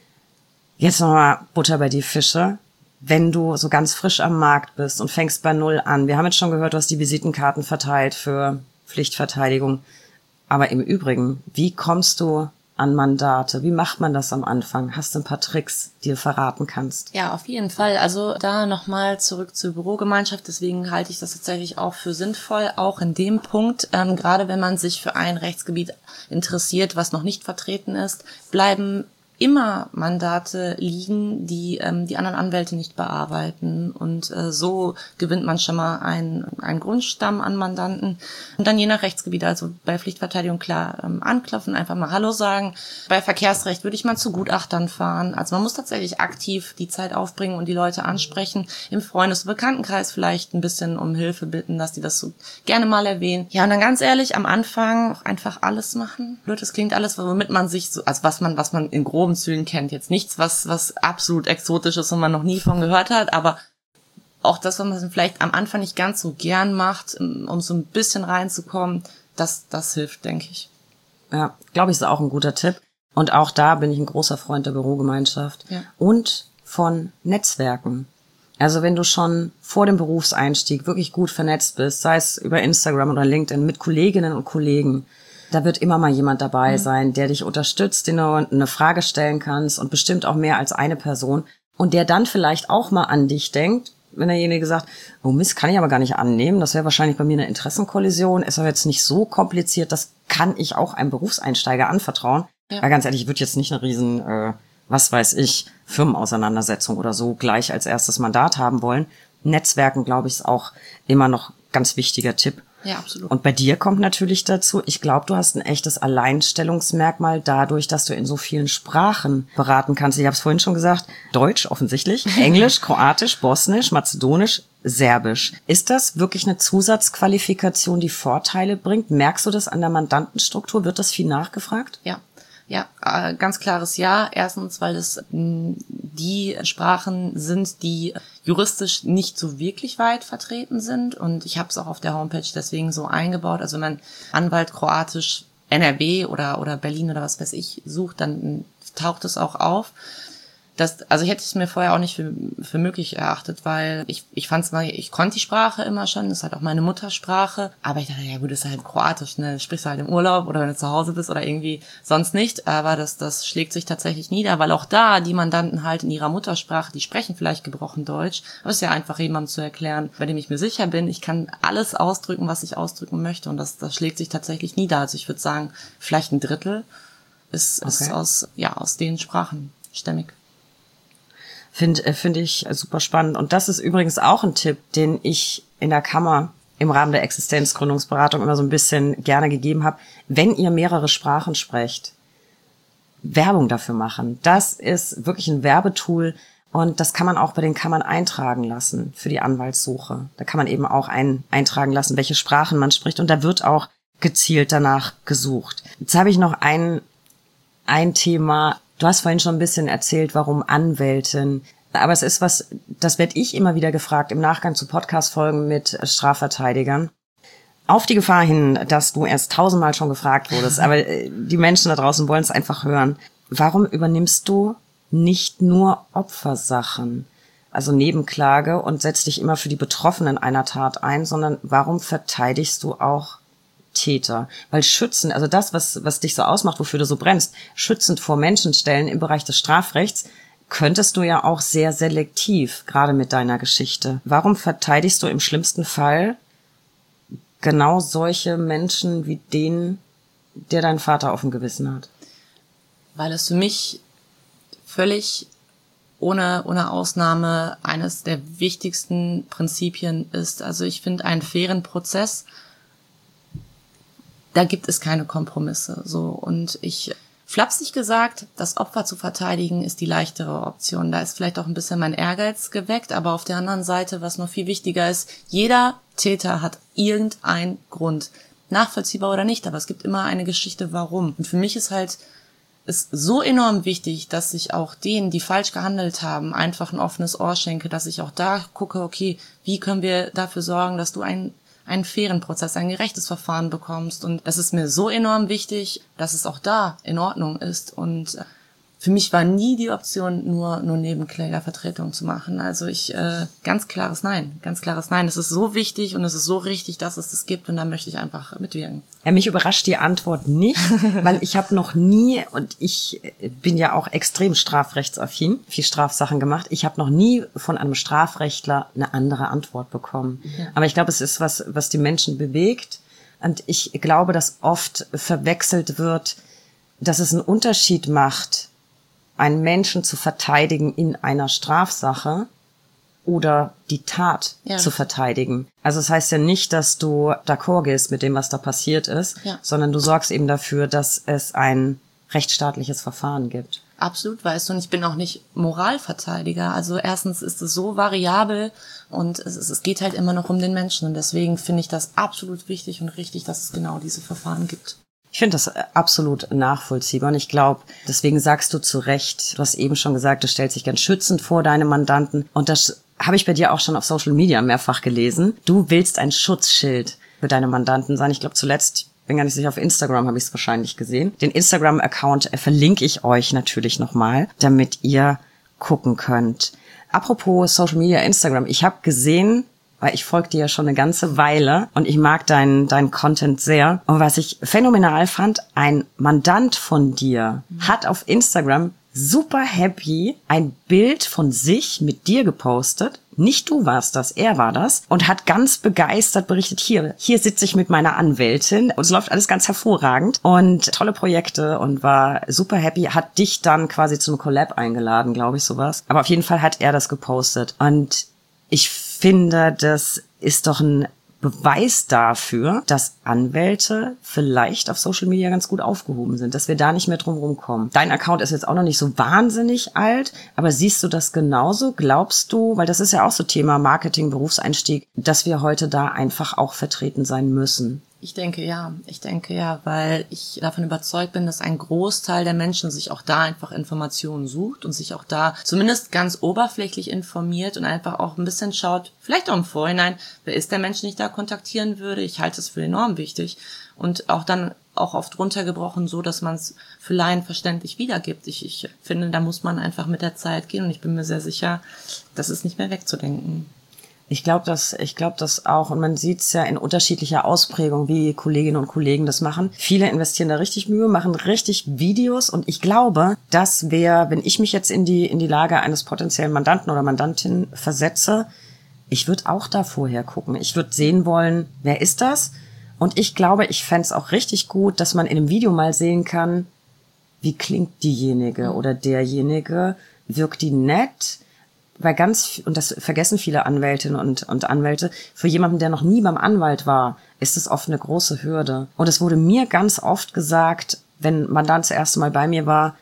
Jetzt nochmal Butter bei die Fische. Wenn du so ganz frisch am Markt bist und fängst bei Null an. Wir haben jetzt schon gehört, du hast die Visitenkarten verteilt für Pflichtverteidigung. Aber im Übrigen, wie kommst du an Mandate? Wie macht man das am Anfang? Hast du ein paar Tricks, die du verraten kannst? Ja, auf jeden Fall. Also da nochmal zurück zur Bürogemeinschaft. Deswegen halte ich das tatsächlich auch für sinnvoll, auch in dem Punkt, ähm, gerade wenn man sich für ein Rechtsgebiet interessiert, was noch nicht vertreten ist, bleiben immer Mandate liegen, die ähm, die anderen Anwälte nicht bearbeiten. Und äh, so gewinnt man schon mal einen, einen Grundstamm an Mandanten. Und dann je nach Rechtsgebiet, also bei Pflichtverteidigung klar ähm, anklopfen, einfach mal Hallo sagen. Bei Verkehrsrecht würde ich mal zu Gutachtern fahren. Also man muss tatsächlich aktiv die Zeit aufbringen und die Leute ansprechen. Im Freundes- und Bekanntenkreis vielleicht ein bisschen um Hilfe bitten, dass die das so gerne mal erwähnen. Ja, und dann ganz ehrlich, am Anfang auch einfach alles machen. Blöd, das klingt alles, womit man sich so, also was man, was man in groben Zügen kennt. Jetzt nichts, was was absolut exotisch ist und man noch nie von gehört hat, aber auch das, was man vielleicht am Anfang nicht ganz so gern macht, um so ein bisschen reinzukommen, das das hilft, denke ich. Ja, glaube ich, ist auch ein guter Tipp. Und auch da bin ich ein großer Freund der Bürogemeinschaft ja. und von Netzwerken. Also wenn du schon vor dem Berufseinstieg wirklich gut vernetzt bist, sei es über Instagram oder LinkedIn mit Kolleginnen und Kollegen, da wird immer mal jemand dabei sein, der dich unterstützt, den du eine Frage stellen kannst und bestimmt auch mehr als eine Person und der dann vielleicht auch mal an dich denkt, wenn derjenige sagt, oh Mist, kann ich aber gar nicht annehmen, das wäre wahrscheinlich bei mir eine Interessenkollision, ist aber jetzt nicht so kompliziert, das kann ich auch einem Berufseinsteiger anvertrauen. Ja. Weil ganz ehrlich, ich würde jetzt nicht eine riesen, äh, was weiß ich, Firmenauseinandersetzung oder so gleich als erstes Mandat haben wollen. Netzwerken, glaube ich, ist auch immer noch ganz wichtiger Tipp. Ja, absolut. Und bei dir kommt natürlich dazu, ich glaube, du hast ein echtes Alleinstellungsmerkmal dadurch, dass du in so vielen Sprachen beraten kannst. Ich habe es vorhin schon gesagt, Deutsch offensichtlich, Englisch, Kroatisch, Bosnisch, Mazedonisch, Serbisch. Ist das wirklich eine Zusatzqualifikation, die Vorteile bringt? Merkst du das an der Mandantenstruktur? Wird das viel nachgefragt? Ja. Ja, äh, ganz klares Ja. Erstens, weil es mh, die Sprachen sind, die juristisch nicht so wirklich weit vertreten sind. Und ich habe es auch auf der Homepage deswegen so eingebaut. Also wenn man Anwalt Kroatisch N R W oder oder Berlin oder was weiß ich sucht, dann taucht es auch auf. Das, also ich hätte es mir vorher auch nicht für, für möglich erachtet, weil ich ich fand es mal, ich konnte die Sprache immer schon, das ist halt auch meine Muttersprache, aber ich dachte, ja gut, das ist halt Kroatisch, ne, das sprichst du halt im Urlaub oder wenn du zu Hause bist oder irgendwie sonst nicht, aber das das schlägt sich tatsächlich nieder, weil auch da die Mandanten halt in ihrer Muttersprache, die sprechen vielleicht gebrochen Deutsch, aber es ist ja einfach jemandem zu erklären, bei dem ich mir sicher bin, ich kann alles ausdrücken, was ich ausdrücken möchte und das das schlägt sich tatsächlich nieder, also ich würde sagen, vielleicht ein Drittel ist, okay. ist aus ja aus den Sprachen stämmig. Finde finde ich super spannend. Und das ist übrigens auch ein Tipp, den ich in der Kammer im Rahmen der Existenzgründungsberatung immer so ein bisschen gerne gegeben habe. Wenn ihr mehrere Sprachen sprecht, Werbung dafür machen. Das ist wirklich ein Werbetool und das kann man auch bei den Kammern eintragen lassen für die Anwaltssuche. Da kann man eben auch ein, eintragen lassen, welche Sprachen man spricht und da wird auch gezielt danach gesucht. Jetzt habe ich noch ein, ein Thema. Du hast vorhin schon ein bisschen erzählt, warum Anwältin. Aber es ist was, das werde ich immer wieder gefragt im Nachgang zu Podcast-Folgen mit Strafverteidigern. Auf die Gefahr hin, dass du erst tausendmal schon gefragt wurdest, aber die Menschen da draußen wollen es einfach hören. Warum übernimmst du nicht nur Opfersachen, also Nebenklage, und setzt dich immer für die Betroffenen einer Tat ein, sondern warum verteidigst du auch Täter? Weil Schützen, also das, was, was dich so ausmacht, wofür du so brennst, schützend vor Menschen stellen im Bereich des Strafrechts, könntest du ja auch sehr selektiv, gerade mit deiner Geschichte. Warum verteidigst du im schlimmsten Fall genau solche Menschen wie den, der dein Vater auf dem Gewissen hat? Weil es für mich völlig ohne, ohne Ausnahme eines der wichtigsten Prinzipien ist. Also ich finde, einen fairen Prozess, da gibt es keine Kompromisse. So, und ich, flapsig gesagt, das Opfer zu verteidigen ist die leichtere Option. Da ist vielleicht auch ein bisschen mein Ehrgeiz geweckt, aber auf der anderen Seite, was noch viel wichtiger ist, jeder Täter hat irgendeinen Grund. Nachvollziehbar oder nicht, aber es gibt immer eine Geschichte, warum. Und für mich ist halt ist so enorm wichtig, dass ich auch denen, die falsch gehandelt haben, einfach ein offenes Ohr schenke, dass ich auch da gucke, okay, wie können wir dafür sorgen, dass du einen, einen fairen Prozess, ein gerechtes Verfahren bekommst. Und das ist mir so enorm wichtig, dass es auch da in Ordnung ist. Und für mich war nie die Option, nur nur Nebenklägervertretung zu machen. Also ich, äh, ganz klares Nein, ganz klares Nein. Es ist so wichtig und es ist so richtig, dass es das gibt, und da möchte ich einfach mitwirken. Ja, mich überrascht die Antwort nicht, weil ich habe noch nie, und ich bin ja auch extrem strafrechtsaffin, viel Strafsachen gemacht, ich habe noch nie von einem Strafrechtler eine andere Antwort bekommen. Ja. Aber ich glaube, es ist was, was die Menschen bewegt, und ich glaube, dass oft verwechselt wird, dass es einen Unterschied macht, einen Menschen zu verteidigen in einer Strafsache oder die Tat ja. zu verteidigen. Also es das heißt ja nicht, dass du d'accord gehst mit dem, was da passiert ist, ja. sondern du sorgst eben dafür, dass es ein rechtsstaatliches Verfahren gibt. Absolut, weißt du, und ich bin auch nicht Moralverteidiger. Also erstens ist es so variabel, und es, ist, es geht halt immer noch um den Menschen, und deswegen finde ich das absolut wichtig und richtig, dass es genau diese Verfahren gibt. Ich finde das absolut nachvollziehbar, und ich glaube, deswegen sagst du zu Recht, du hast eben schon gesagt, du stellst dich ganz schützend vor deine Mandanten, und das habe ich bei dir auch schon auf Social Media mehrfach gelesen. Du willst ein Schutzschild für deine Mandanten sein. Ich glaube zuletzt, bin gar nicht sicher, auf Instagram habe ich es wahrscheinlich gesehen. Den Instagram-Account verlinke ich euch natürlich nochmal, damit ihr gucken könnt. Apropos Social Media, Instagram, ich habe gesehen, weil ich folge dir ja schon eine ganze Weile und ich mag deinen deinen Content sehr. Und was ich phänomenal fand, ein Mandant von dir mhm. hat auf Instagram super happy ein Bild von sich mit dir gepostet. Nicht du warst das, er war das. Und hat ganz begeistert berichtet, hier, hier sitze ich mit meiner Anwältin. Und es läuft alles ganz hervorragend. Und tolle Projekte, und war super happy. Hat dich dann quasi zum Collab eingeladen, glaube ich, sowas. Aber auf jeden Fall hat er das gepostet. Und ich finde, das ist doch ein Beweis dafür, dass Anwälte vielleicht auf Social Media ganz gut aufgehoben sind, dass wir da nicht mehr drum rumkommen. Dein Account ist jetzt auch noch nicht so wahnsinnig alt, aber siehst du das genauso? Glaubst du, weil das ist ja auch so Thema Marketing, Berufseinstieg, dass wir heute da einfach auch vertreten sein müssen? Ich denke ja, ich denke ja, weil ich davon überzeugt bin, dass ein Großteil der Menschen sich auch da einfach Informationen sucht und sich auch da zumindest ganz oberflächlich informiert und einfach auch ein bisschen schaut, vielleicht auch im Vorhinein, wer ist der Mensch, den ich da kontaktieren würde. Ich halte es für enorm wichtig, und auch dann auch oft runtergebrochen so, dass man es für Laien verständlich wiedergibt. Ich, ich finde, da muss man einfach mit der Zeit gehen, und ich bin mir sehr sicher, das ist nicht mehr wegzudenken. Ich glaube das, ich glaube das auch, und man sieht es ja in unterschiedlicher Ausprägung, wie Kolleginnen und Kollegen das machen. Viele investieren da richtig Mühe, machen richtig Videos, und ich glaube, das wäre, wenn ich mich jetzt in die in die Lage eines potenziellen Mandanten oder Mandantin versetze, ich würde auch da vorher gucken. Ich würde sehen wollen, wer ist das? Und ich glaube, ich fände es auch richtig gut, dass man in einem Video mal sehen kann, wie klingt diejenige oder derjenige, wirkt die nett? Weil ganz, und das vergessen viele Anwältinnen und, und Anwälte, für jemanden, der noch nie beim Anwalt war, ist es oft eine große Hürde. Und es wurde mir ganz oft gesagt, wenn Mandant das erste Mal bei mir war,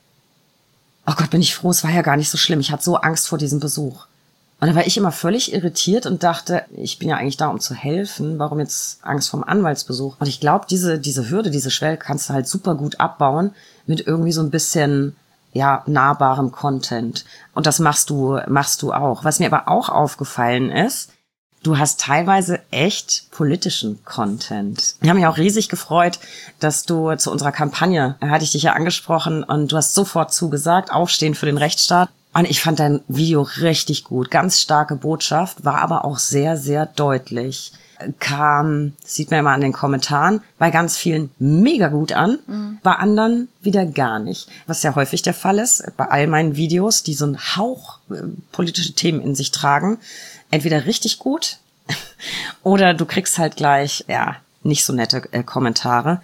oh Gott, bin ich froh, es war ja gar nicht so schlimm, ich hatte so Angst vor diesem Besuch. Und da war ich immer völlig irritiert und dachte, ich bin ja eigentlich da, um zu helfen, warum jetzt Angst vorm Anwaltsbesuch? Und ich glaube, diese diese Hürde, diese Schwelle kannst du halt super gut abbauen mit irgendwie so ein bisschen ja, nahbarem Content. Und das machst du, machst du auch. Was mir aber auch aufgefallen ist, du hast teilweise echt politischen Content. Ich habe mich auch riesig gefreut, dass du zu unserer Kampagne, da hatte ich dich ja angesprochen und du hast sofort zugesagt, Aufstehen für den Rechtsstaat. Und ich fand dein Video richtig gut, ganz starke Botschaft, war aber auch sehr, sehr deutlich. Kam, sieht man immer an den Kommentaren, bei ganz vielen mega gut an, mhm. bei anderen wieder gar nicht. Was ja häufig der Fall ist, bei all meinen Videos, die so einen Hauch äh, politische Themen in sich tragen, entweder richtig gut oder du kriegst halt gleich, ja, nicht so nette äh, Kommentare.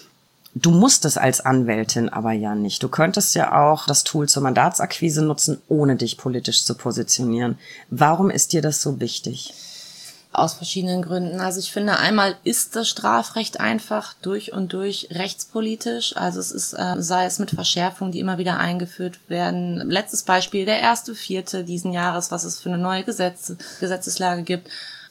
Du musst es als Anwältin aber ja nicht. Du könntest ja auch das Tool zur Mandatsakquise nutzen, ohne dich politisch zu positionieren. Warum ist dir das so wichtig? Aus verschiedenen Gründen. Also ich finde, einmal ist das Strafrecht einfach durch und durch rechtspolitisch. Also es ist, äh, sei es mit Verschärfungen, die immer wieder eingeführt werden. Letztes Beispiel, der erste Vierte diesen Jahres, was es für eine neue Gesetz, Gesetzeslage gibt.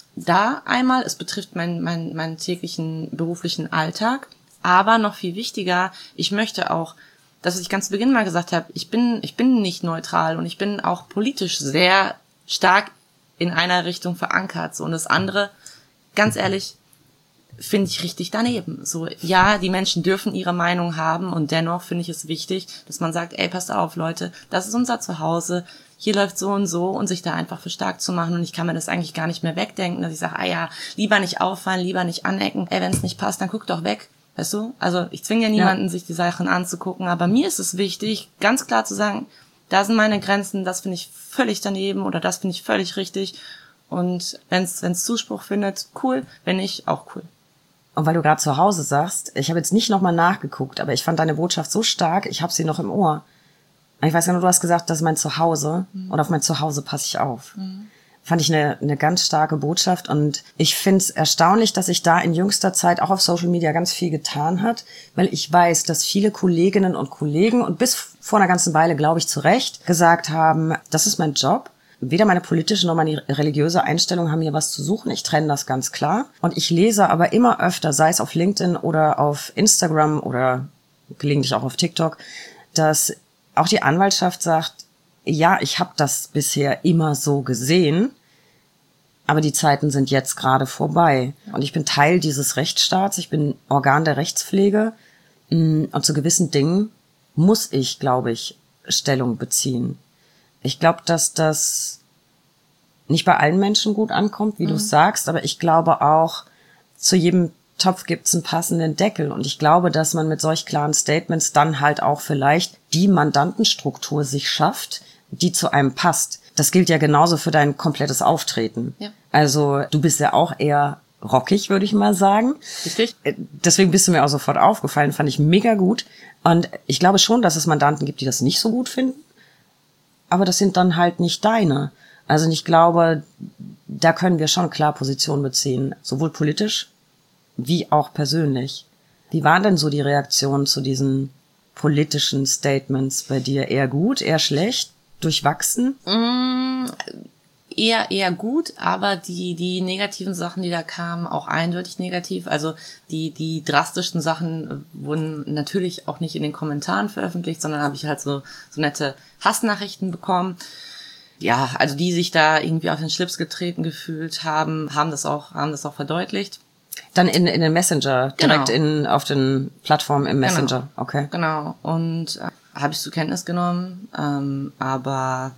Da einmal, es betrifft meinen mein, meinen täglichen beruflichen Alltag. Aber noch viel wichtiger, ich möchte auch, dass ich ganz zu Beginn mal gesagt habe, ich bin, ich bin nicht neutral und ich bin auch politisch sehr stark in einer Richtung verankert. So, und das andere, ganz ehrlich, finde ich richtig daneben. So, ja, die Menschen dürfen ihre Meinung haben und dennoch finde ich es wichtig, dass man sagt, ey, passt auf, Leute, das ist unser Zuhause, hier läuft so und so, und sich da einfach für stark zu machen. Und ich kann mir das eigentlich gar nicht mehr wegdenken, dass ich sage, ah ja, lieber nicht auffallen, lieber nicht anecken. Ey, wenn es nicht passt, dann guck doch weg. Weißt du? Also ich zwinge ja niemanden, ja. sich die Sachen anzugucken, aber mir ist es wichtig, ganz klar zu sagen, da sind meine Grenzen, das finde ich völlig daneben oder das finde ich völlig richtig. Und wenn es wenn es Zuspruch findet, cool. Wenn nicht, auch cool. Und weil du gerade zu Hause sagst, ich habe jetzt nicht nochmal nachgeguckt, aber ich fand deine Botschaft so stark, ich habe sie noch im Ohr. Ich weiß genau, du hast gesagt, das ist mein Zuhause mhm. und auf mein Zuhause passe ich auf. Mhm. Fand ich eine, eine ganz starke Botschaft und ich finde es erstaunlich, dass sich da in jüngster Zeit auch auf Social Media ganz viel getan hat, weil ich weiß, dass viele Kolleginnen und Kollegen und bis vor einer ganzen Weile, glaube ich, zu Recht gesagt haben, das ist mein Job. Weder meine politische noch meine religiöse Einstellung haben hier was zu suchen. Ich trenne das ganz klar. Und ich lese aber immer öfter, sei es auf LinkedIn oder auf Instagram oder gelegentlich auch auf TikTok, dass auch die Anwaltschaft sagt, ja, ich habe das bisher immer so gesehen, aber die Zeiten sind jetzt gerade vorbei. Und ich bin Teil dieses Rechtsstaats, ich bin Organ der Rechtspflege und zu gewissen Dingen muss ich, glaube ich, Stellung beziehen. Ich glaube, dass das nicht bei allen Menschen gut ankommt, wie mhm. du es sagst, aber ich glaube auch, zu jedem Topf gibt's einen passenden Deckel. Und ich glaube, dass man mit solch klaren Statements dann halt auch vielleicht die Mandantenstruktur sich schafft, die zu einem passt. Das gilt ja genauso für dein komplettes Auftreten. Ja. Also du bist ja auch eher rockig, würde ich mal sagen. Richtig. Deswegen bist du mir auch sofort aufgefallen, fand ich mega gut. Und ich glaube schon, dass es Mandanten gibt, die das nicht so gut finden. Aber das sind dann halt nicht deine. Also ich glaube, da können wir schon klar Position beziehen, sowohl politisch wie auch persönlich. Wie waren denn so die Reaktionen zu diesen politischen Statements bei dir? Eher gut, eher schlecht, durchwachsen? Mm, eher eher gut, aber die die negativen Sachen, die da kamen, auch eindeutig negativ. Also die die drastischsten Sachen wurden natürlich auch nicht in den Kommentaren veröffentlicht, sondern habe ich halt so so nette Hassnachrichten bekommen. Ja, also die sich da irgendwie auf den Schlips getreten gefühlt haben, haben das auch haben das auch verdeutlicht. Dann in in den Messenger, direkt genau. in auf den Plattformen im Messenger, genau. Okay. Genau, und äh, habe ich zur Kenntnis genommen, ähm, aber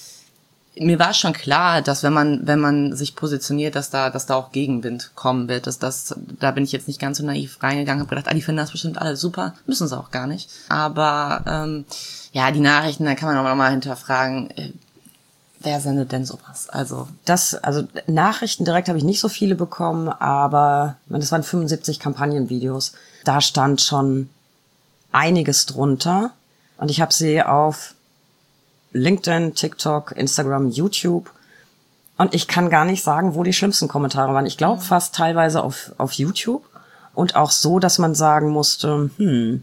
mir war schon klar, dass wenn man wenn man sich positioniert, dass da dass da auch Gegenwind kommen wird, dass das da bin ich jetzt nicht ganz so naiv reingegangen, habe gedacht, ah, die finden das bestimmt alle super, müssen sie auch gar nicht. Aber ähm, ja, die Nachrichten, da kann man auch noch mal hinterfragen, äh, wer sendet denn sowas? Also das, also Nachrichten direkt habe ich nicht so viele bekommen, aber das waren fünfundsiebzig Kampagnenvideos. Da stand schon einiges drunter und ich habe sie auf LinkedIn, TikTok, Instagram, YouTube und ich kann gar nicht sagen, wo die schlimmsten Kommentare waren. Ich glaube fast teilweise auf auf YouTube und auch so, dass man sagen musste, hm,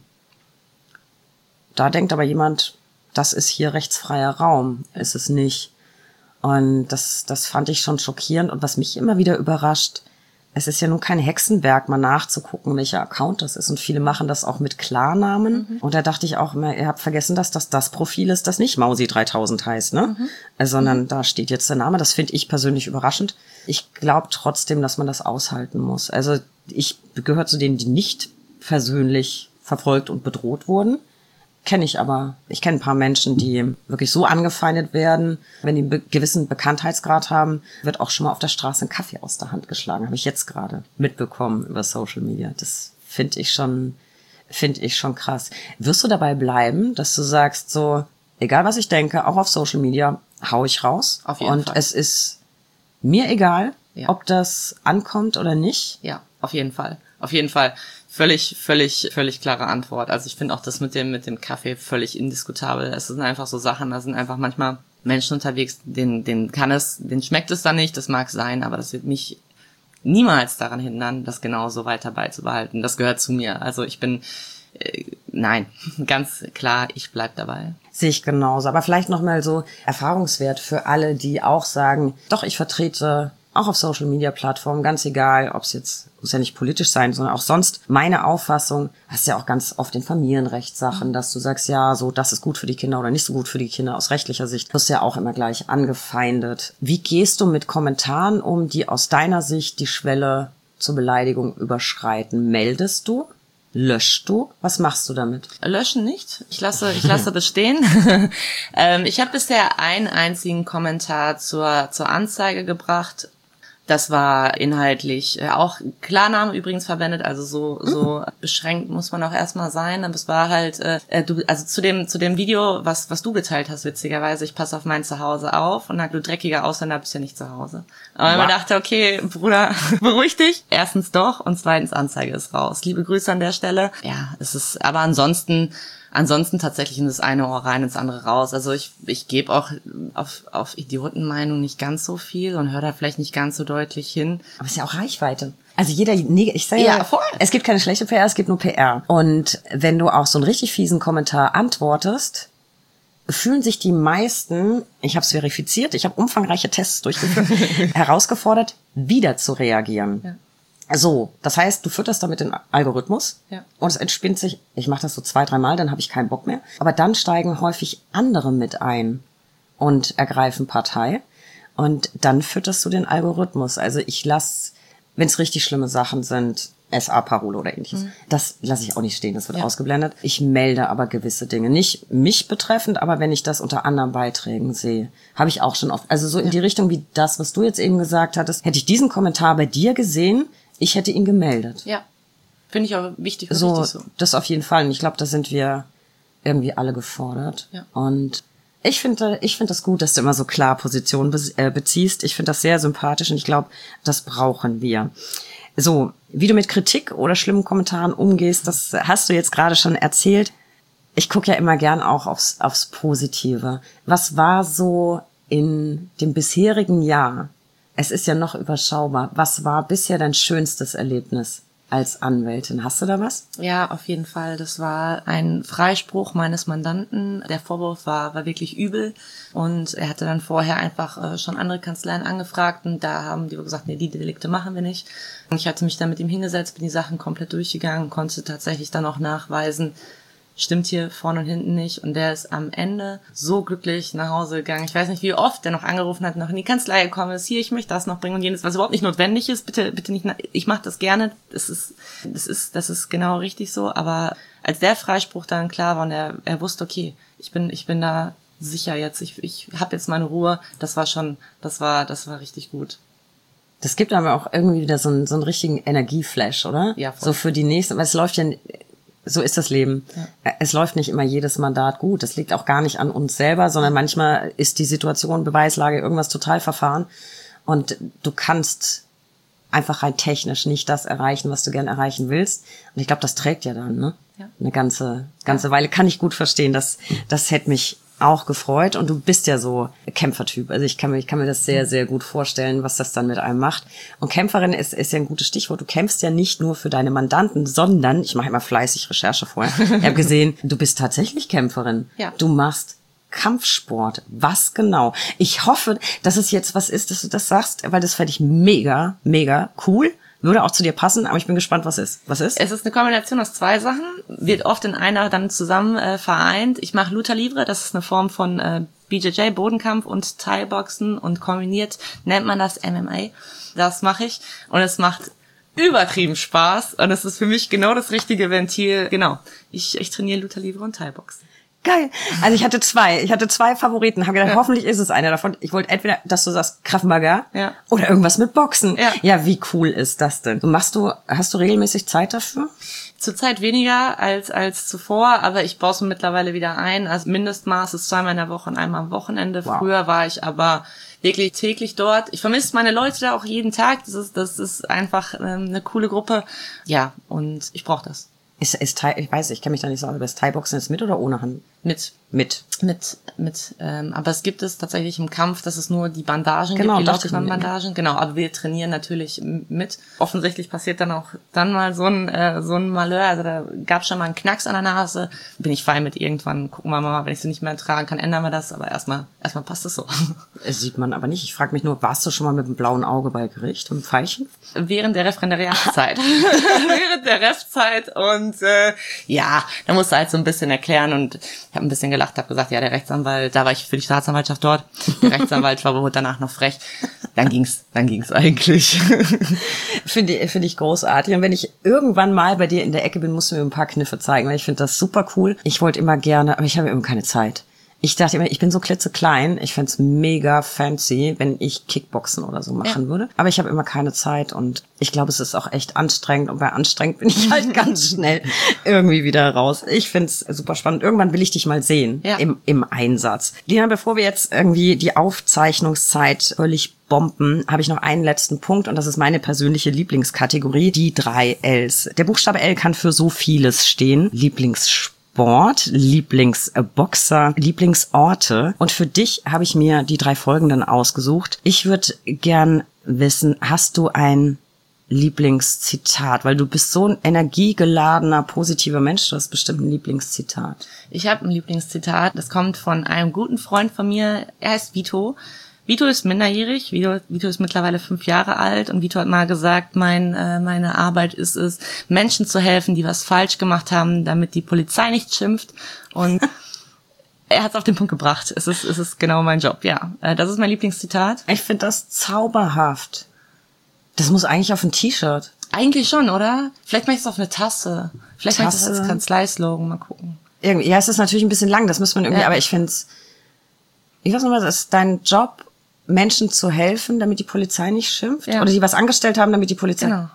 da denkt aber jemand, das ist hier rechtsfreier Raum, ist es nicht. Und das, das fand ich schon schockierend. Und was mich immer wieder überrascht, es ist ja nun kein Hexenwerk, mal nachzugucken, welcher Account das ist. Und viele machen das auch mit Klarnamen. Mhm. Und da dachte ich auch immer, ihr habt vergessen, dass das das Profil ist, das nicht Mausi dreitausend heißt, ne? Mhm. Äh, sondern mhm. da steht jetzt der Name. Das finde ich persönlich überraschend. Ich glaube trotzdem, dass man das aushalten muss. Also ich gehöre zu denen, die nicht persönlich verfolgt und bedroht wurden. Kenne ich aber. Ich kenne ein paar Menschen, die wirklich so angefeindet werden. Wenn die einen be- gewissen Bekanntheitsgrad haben, wird auch schon mal auf der Straße ein Kaffee aus der Hand geschlagen. Habe ich jetzt gerade mitbekommen über Social Media. Das finde ich schon, finde ich schon krass. Wirst du dabei bleiben, dass du sagst so, egal was ich denke, auch auf Social Media, hau ich raus. Auf jeden Und Fall. es ist mir egal, ja. ob das ankommt oder nicht. Ja, auf jeden Fall. Auf jeden Fall. Völlig, völlig, völlig klare Antwort. Also ich finde auch das mit dem, mit dem Kaffee völlig indiskutabel. Es sind einfach so Sachen, da sind einfach manchmal Menschen unterwegs, denen, denen kann es, denen schmeckt es dann nicht, das mag sein, aber das wird mich niemals daran hindern, das genauso weiter beizubehalten. Das gehört zu mir. Also ich bin, äh, nein, ganz klar, ich bleib dabei. Sehe ich genauso. Aber vielleicht nochmal so Erfahrungswert für alle, die auch sagen, doch, ich vertrete auch auf Social-Media-Plattformen, ganz egal, ob es jetzt, muss ja nicht politisch sein, sondern auch sonst, meine Auffassung, hast ja auch ganz oft in Familienrechtssachen, dass du sagst, ja, so, das ist gut für die Kinder oder nicht so gut für die Kinder aus rechtlicher Sicht, wirst ja auch immer gleich angefeindet. Wie gehst du mit Kommentaren um, die aus deiner Sicht die Schwelle zur Beleidigung überschreiten? Meldest du? Löschst du? Was machst du damit? Löschen nicht. Ich lasse, ich lasse das stehen. ähm, ich habe bisher einen einzigen Kommentar zur, zur Anzeige gebracht. Das war inhaltlich äh, auch Klarname übrigens verwendet, also so so mhm. beschränkt muss man auch erstmal sein. Aber es war halt, äh, du, also zu dem zu dem Video, was was du geteilt hast, witzigerweise, ich passe auf mein Zuhause auf und sag, du dreckiger Ausländer, bist ja nicht zu Hause. Aber wow. Man dachte, okay, Bruder, beruhig dich. Erstens doch und zweitens Anzeige ist raus. Liebe Grüße an der Stelle. Ja, es ist, aber ansonsten Ansonsten tatsächlich in das eine Ohr rein, ins andere raus. Also ich ich gebe auch auf auf Idiotenmeinung nicht ganz so viel und höre da vielleicht nicht ganz so deutlich hin. Aber es ist ja auch Reichweite. Also jeder, ich sage ja, voll. Es gibt keine schlechte P R, es gibt nur P R. Und wenn du auch so einen richtig fiesen Kommentar antwortest, fühlen sich die meisten, ich habe es verifiziert, ich habe umfangreiche Tests durchgeführt, herausgefordert, wieder zu reagieren. Ja. So, das heißt, du fütterst damit den Algorithmus ja. und es entspinnt sich, ich mache das so zwei, dreimal, dann habe ich keinen Bock mehr. Aber dann steigen häufig andere mit ein und ergreifen Partei und dann fütterst du den Algorithmus. Also ich lasse, wenn es richtig schlimme Sachen sind, S A-Parole oder ähnliches, mhm. das lasse ich auch nicht stehen, das wird ja. ausgeblendet. Ich melde aber gewisse Dinge, nicht mich betreffend, aber wenn ich das unter anderen Beiträgen sehe, habe ich auch schon oft, also so in ja. die Richtung wie das, was du jetzt eben gesagt hattest, hätte ich diesen Kommentar bei dir gesehen, ich hätte ihn gemeldet. Ja, finde ich auch wichtig und so, richtig so. Das auf jeden Fall. Und ich glaube, da sind wir irgendwie alle gefordert. Ja. Und ich finde ich finde das gut, dass du immer so klar Position be- äh, beziehst. Ich finde das sehr sympathisch und ich glaube, das brauchen wir. So, wie du mit Kritik oder schlimmen Kommentaren umgehst, das hast du jetzt gerade schon erzählt. Ich gucke ja immer gern auch aufs, aufs Positive. Was war so in dem bisherigen Jahr? Es ist ja noch überschaubar. Was war bisher dein schönstes Erlebnis als Anwältin? Hast du da was? Ja, auf jeden Fall. Das war ein Freispruch meines Mandanten. Der Vorwurf war, war wirklich übel. Und er hatte dann vorher einfach äh, schon andere Kanzleien angefragt. Und da haben die gesagt, nee, die Delikte machen wir nicht. Und ich hatte mich dann mit ihm hingesetzt, bin die Sachen komplett durchgegangen, konnte tatsächlich dann auch nachweisen, stimmt hier vorne und hinten nicht. Und der ist am Ende so glücklich nach Hause gegangen. Ich weiß nicht, wie oft der noch angerufen hat, noch in die Kanzlei gekommen ist. Hier, ich möchte das noch bringen und jenes, was überhaupt nicht notwendig ist. Bitte, bitte nicht. Ich mache das gerne. Das ist, das ist, das ist genau richtig so. Aber als der Freispruch dann klar war und er, er wusste, okay, ich bin, ich bin da sicher jetzt. Ich, ich habe jetzt meine Ruhe. Das war schon, das war, das war richtig gut. Das gibt aber auch irgendwie wieder so einen, so einen richtigen Energieflash, oder? Ja, voll. So für die nächste, weil es läuft ja. So ist das Leben. Ja. Es läuft nicht immer jedes Mandat gut. Das liegt auch gar nicht an uns selber, sondern manchmal ist die Situation, Beweislage, irgendwas total verfahren. Und du kannst einfach rein technisch nicht das erreichen, was du gern erreichen willst. Und ich glaube, das trägt ja dann, ne? Ja. Eine ganze, ganze ja. Weile. Kann ich gut verstehen. Das, das hätte mich auch gefreut. Und du bist ja so Kämpfertyp. Also ich kann mir, ich kann mir das sehr, sehr gut vorstellen, was das dann mit einem macht. Und Kämpferin ist, ist ja ein gutes Stichwort. Du kämpfst ja nicht nur für deine Mandanten, sondern, ich mache immer fleißig Recherche vorher. Ich habe gesehen, du bist tatsächlich Kämpferin. Ja. Du machst Kampfsport. Was genau? Ich hoffe, dass es jetzt was ist, dass du das sagst, weil das fände ich mega, mega cool. Würde auch zu dir passen, aber ich bin gespannt, was ist. Was ist? Es ist eine Kombination aus zwei Sachen, wird oft in einer dann zusammen äh, vereint. Ich mache Luta Livre, das ist eine Form von äh, B J J, Bodenkampf und Thai-Boxen und kombiniert nennt man das M M A. Das mache ich und es macht übertrieben Spaß und es ist für mich genau das richtige Ventil. Genau, ich, ich trainiere Luta Livre und Thai-Boxen. Geil. Also ich hatte zwei. Ich hatte zwei Favoriten. Habe gedacht, ja. hoffentlich ist es einer davon. Ich wollte entweder, dass du sagst Krav Maga ja. oder irgendwas mit Boxen. Ja. ja, wie cool ist das denn? Du machst du, hast du regelmäßig Zeit dafür? Zurzeit weniger als als zuvor, aber ich baue es mittlerweile wieder ein. Also Mindestmaß ist zweimal in der Woche und einmal am Wochenende. Wow. Früher war ich aber wirklich täglich dort. Ich vermisse meine Leute da auch jeden Tag. Das ist das ist einfach ähm, eine coole Gruppe. Ja, und ich brauche das. Ist, ist Thai, ich weiß, ich kenne mich da nicht so aus, aber ist Thai-Boxen jetzt mit oder ohne Hand? Mit. Mit. Mit, mit, ähm, aber es gibt es tatsächlich im Kampf, dass es nur die Bandagen genau, gibt, die Bandagen, genau, aber wir trainieren natürlich mit. Offensichtlich passiert dann auch dann mal so ein, äh, so ein Malheur, also da gab es schon mal einen Knacks an der Nase, bin ich fein mit irgendwann, gucken wir mal, wenn ich sie nicht mehr tragen kann, ändern wir das, aber erstmal, erstmal passt es so. Das sieht man aber nicht, ich frage mich nur, warst du schon mal mit dem blauen Auge bei Gericht und Pfeilchen? Während der Referendariatszeit. Während der Refzeit und, äh, ja, da musst du halt so ein bisschen erklären und ich habe ein bisschen gelacht, habe gesagt, ja, der Rechtsanwalt, da war ich für die Staatsanwaltschaft dort, der Rechtsanwalt war wohl danach noch frech. Dann ging's, dann ging's eigentlich. Finde ich, finde ich großartig. Und wenn ich irgendwann mal bei dir in der Ecke bin, musst du mir ein paar Kniffe zeigen, weil ich finde das super cool. Ich wollte immer gerne, aber ich habe immer keine Zeit. Ich dachte immer, ich bin so klitzeklein, ich fänd's mega fancy, wenn ich Kickboxen oder so machen ja. würde. Aber ich habe immer keine Zeit und ich glaube, es ist auch echt anstrengend. Und bei anstrengend bin ich halt ganz schnell irgendwie wieder raus. Ich find's super spannend. Irgendwann will ich dich mal sehen ja. im, im Einsatz. Lina, bevor wir jetzt irgendwie die Aufzeichnungszeit völlig bomben, habe ich noch einen letzten Punkt und das ist meine persönliche Lieblingskategorie, die drei Ls. Der Buchstabe L kann für so vieles stehen. Lieblingssport. Sport, Lieblingsboxer, Lieblingsorte. Und für dich habe ich mir die drei folgenden ausgesucht. Ich würde gern wissen, hast du ein Lieblingszitat? Weil du bist so ein energiegeladener, positiver Mensch. Du hast bestimmt ein Lieblingszitat. Ich habe ein Lieblingszitat. Das kommt von einem guten Freund von mir. Er heißt Vito. Vito ist minderjährig, Vito, Vito ist mittlerweile fünf Jahre alt und Vito hat mal gesagt, mein, äh, meine Arbeit ist es, Menschen zu helfen, die was falsch gemacht haben, damit die Polizei nicht schimpft und er hat es auf den Punkt gebracht. Es ist, es ist genau mein Job, ja. Äh, das ist mein Lieblingszitat. Ich finde das zauberhaft. Das muss eigentlich auf ein T-Shirt. Eigentlich schon, oder? Vielleicht mache ich es auf eine Tasse. Vielleicht mache ich das als Kanzleislogan, mal gucken. Irgendwie, ja, es ist natürlich ein bisschen lang, das muss man irgendwie, ja. aber ich finde es, ich weiß nicht mal, das ist dein Job, Menschen zu helfen, damit die Polizei nicht schimpft? Ja. Oder die was angestellt haben, damit die Polizei... Genau.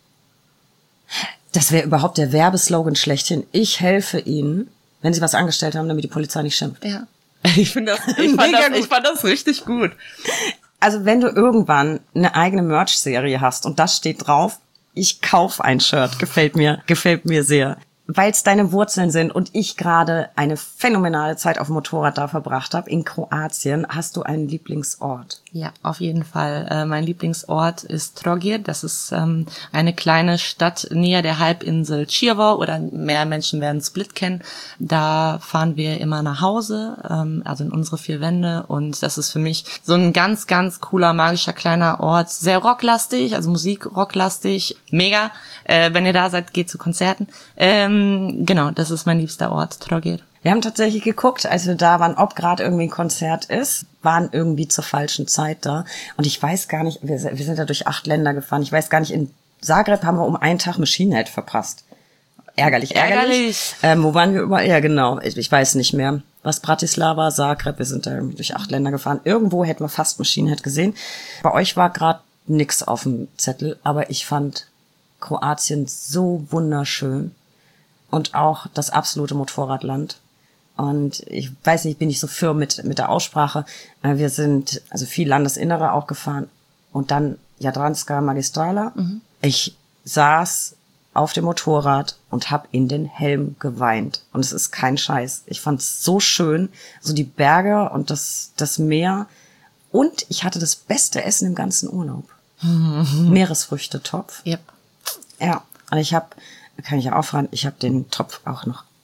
Das wäre überhaupt der Werbeslogan schlechthin. Ich helfe ihnen, wenn sie was angestellt haben, damit die Polizei nicht schimpft. Ja. Ich finde das, ich fand das, ich fand das richtig gut. Also wenn du irgendwann eine eigene Merch-Serie hast und das steht drauf, ich kauf ein Shirt, gefällt mir, gefällt mir sehr. Weil es deine Wurzeln sind und ich gerade eine phänomenale Zeit auf dem Motorrad da verbracht habe, in Kroatien, hast du einen Lieblingsort? Ja, auf jeden Fall. Äh, mein Lieblingsort ist Trogir. Das ist ähm, eine kleine Stadt näher der Halbinsel Čirvo oder mehr Menschen werden Split kennen. Da fahren wir immer nach Hause, ähm, also in unsere vier Wände und das ist für mich so ein ganz, ganz cooler, magischer kleiner Ort. Sehr rocklastig, also Musik rocklastig. Mega. Äh, wenn ihr da seid, geht zu Konzerten. Ähm, genau, das ist mein liebster Ort, Trogir. Wir haben tatsächlich geguckt, als wir da waren, ob gerade irgendwie ein Konzert ist, waren irgendwie zur falschen Zeit da. Und ich weiß gar nicht, wir, wir sind da durch acht Länder gefahren. Ich weiß gar nicht, in Zagreb haben wir um einen Tag Machine Head verpasst. Ärgerlich, ärgerlich. ärgerlich. Ähm, wo waren wir überall? Ja, genau. Ich, ich weiß nicht mehr. Was Bratislava, Zagreb, wir sind da irgendwie durch acht Länder gefahren. Irgendwo hätten wir fast Machine Head gesehen. Bei euch war gerade nix auf dem Zettel, aber ich fand Kroatien so wunderschön. Und auch das absolute Motorradland. Und ich weiß nicht, bin ich so firm mit mit der Aussprache. Wir sind also viel Landesinnere auch gefahren und dann Jadranska Magistrala. Mhm. Ich saß auf dem Motorrad und habe in den Helm geweint. Und es ist kein Scheiß. Ich fand es so schön. So die Berge und das das Meer. Und ich hatte das beste Essen im ganzen Urlaub. Mhm. Meeresfrüchte-Topf. Yep. Ja, und ich habe, kann ich ja auch fragen, ich habe den Topf auch noch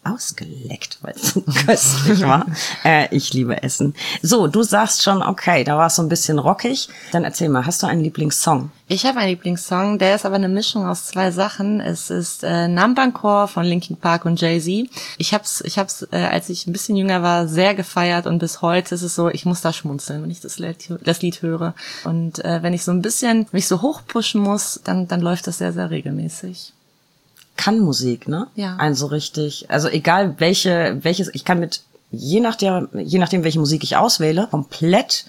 ausgeleckt, weil es so köstlich war. Äh, ich liebe Essen. So, du sagst schon, okay, da war es so ein bisschen rockig. Dann erzähl mal, hast du einen Lieblingssong? Ich habe einen Lieblingssong, der ist aber eine Mischung aus zwei Sachen. Es ist äh, Nambankor von Linkin Park und Jay-Z. Ich hab's, ich hab's, äh, als ich ein bisschen jünger war, sehr gefeiert und bis heute ist es so, ich muss da schmunzeln, wenn ich das Lied, das Lied höre. Und äh, wenn ich so ein bisschen mich so hochpushen muss, dann dann läuft das sehr, sehr regelmäßig. Kann Musik, ne? Ja. Also richtig, also egal welche, welches, ich kann mit, je nachdem, je nachdem welche Musik ich auswähle, komplett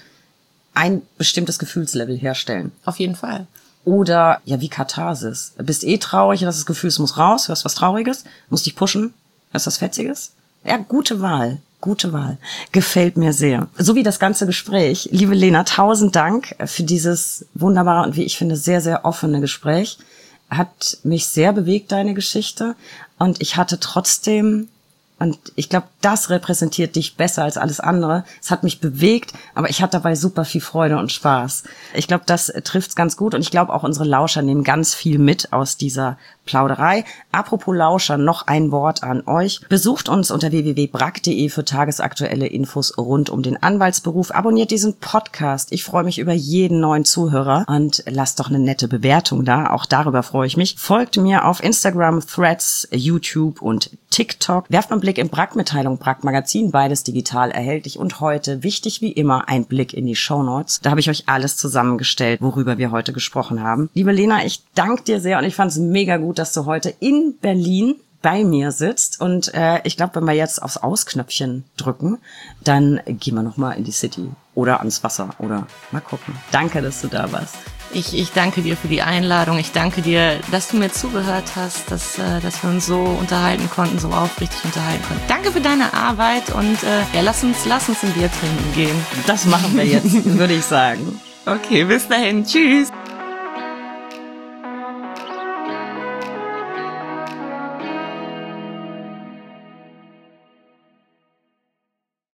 ein bestimmtes Gefühlslevel herstellen. Auf jeden Fall. Oder, ja, wie Katharsis. Du bist eh traurig, hast das Gefühl, es muss raus, hörst was Trauriges, musst dich pushen, hörst was Fetziges. Ja, gute Wahl, gute Wahl. Gefällt mir sehr. So wie das ganze Gespräch. Liebe Lena, tausend Dank für dieses wunderbare und wie ich finde sehr, sehr offene Gespräch. Hat mich sehr bewegt, deine Geschichte. Und ich hatte trotzdem, und ich glaube, das repräsentiert dich besser als alles andere. Es hat mich bewegt, aber ich hatte dabei super viel Freude und Spaß. Ich glaube, das trifft's ganz gut. Und ich glaube, auch unsere Lauscher nehmen ganz viel mit aus dieser Plauderei. Apropos Lauscher, noch ein Wort an euch. Besucht uns unter w w w punkt brack punkt de für tagesaktuelle Infos rund um den Anwaltsberuf. Abonniert diesen Podcast. Ich freue mich über jeden neuen Zuhörer und lasst doch eine nette Bewertung da. Auch darüber freue ich mich. Folgt mir auf Instagram, Threads, YouTube und TikTok. Werft einen Blick in Brack-Mitteilung, Brack Magazin, beides digital erhältlich. Und heute, wichtig wie immer, ein Blick in die Shownotes. Da habe ich euch alles zusammengestellt, worüber wir heute gesprochen haben. Liebe Lena, ich danke dir sehr und ich fand es mega gut, dass du heute in Berlin bei mir sitzt. Und äh, ich glaube, wenn wir jetzt aufs Ausknöpfchen drücken, dann gehen wir nochmal in die City oder ans Wasser oder mal gucken. Danke, dass du da warst. Ich, ich danke dir für die Einladung. Ich danke dir, dass du mir zugehört hast, dass, äh, dass wir uns so unterhalten konnten, so aufrichtig unterhalten konnten. Danke für deine Arbeit und äh, ja, lass uns, lass uns ein Bier trinken gehen. Das machen wir jetzt, würde ich sagen. Okay, bis dahin. Tschüss.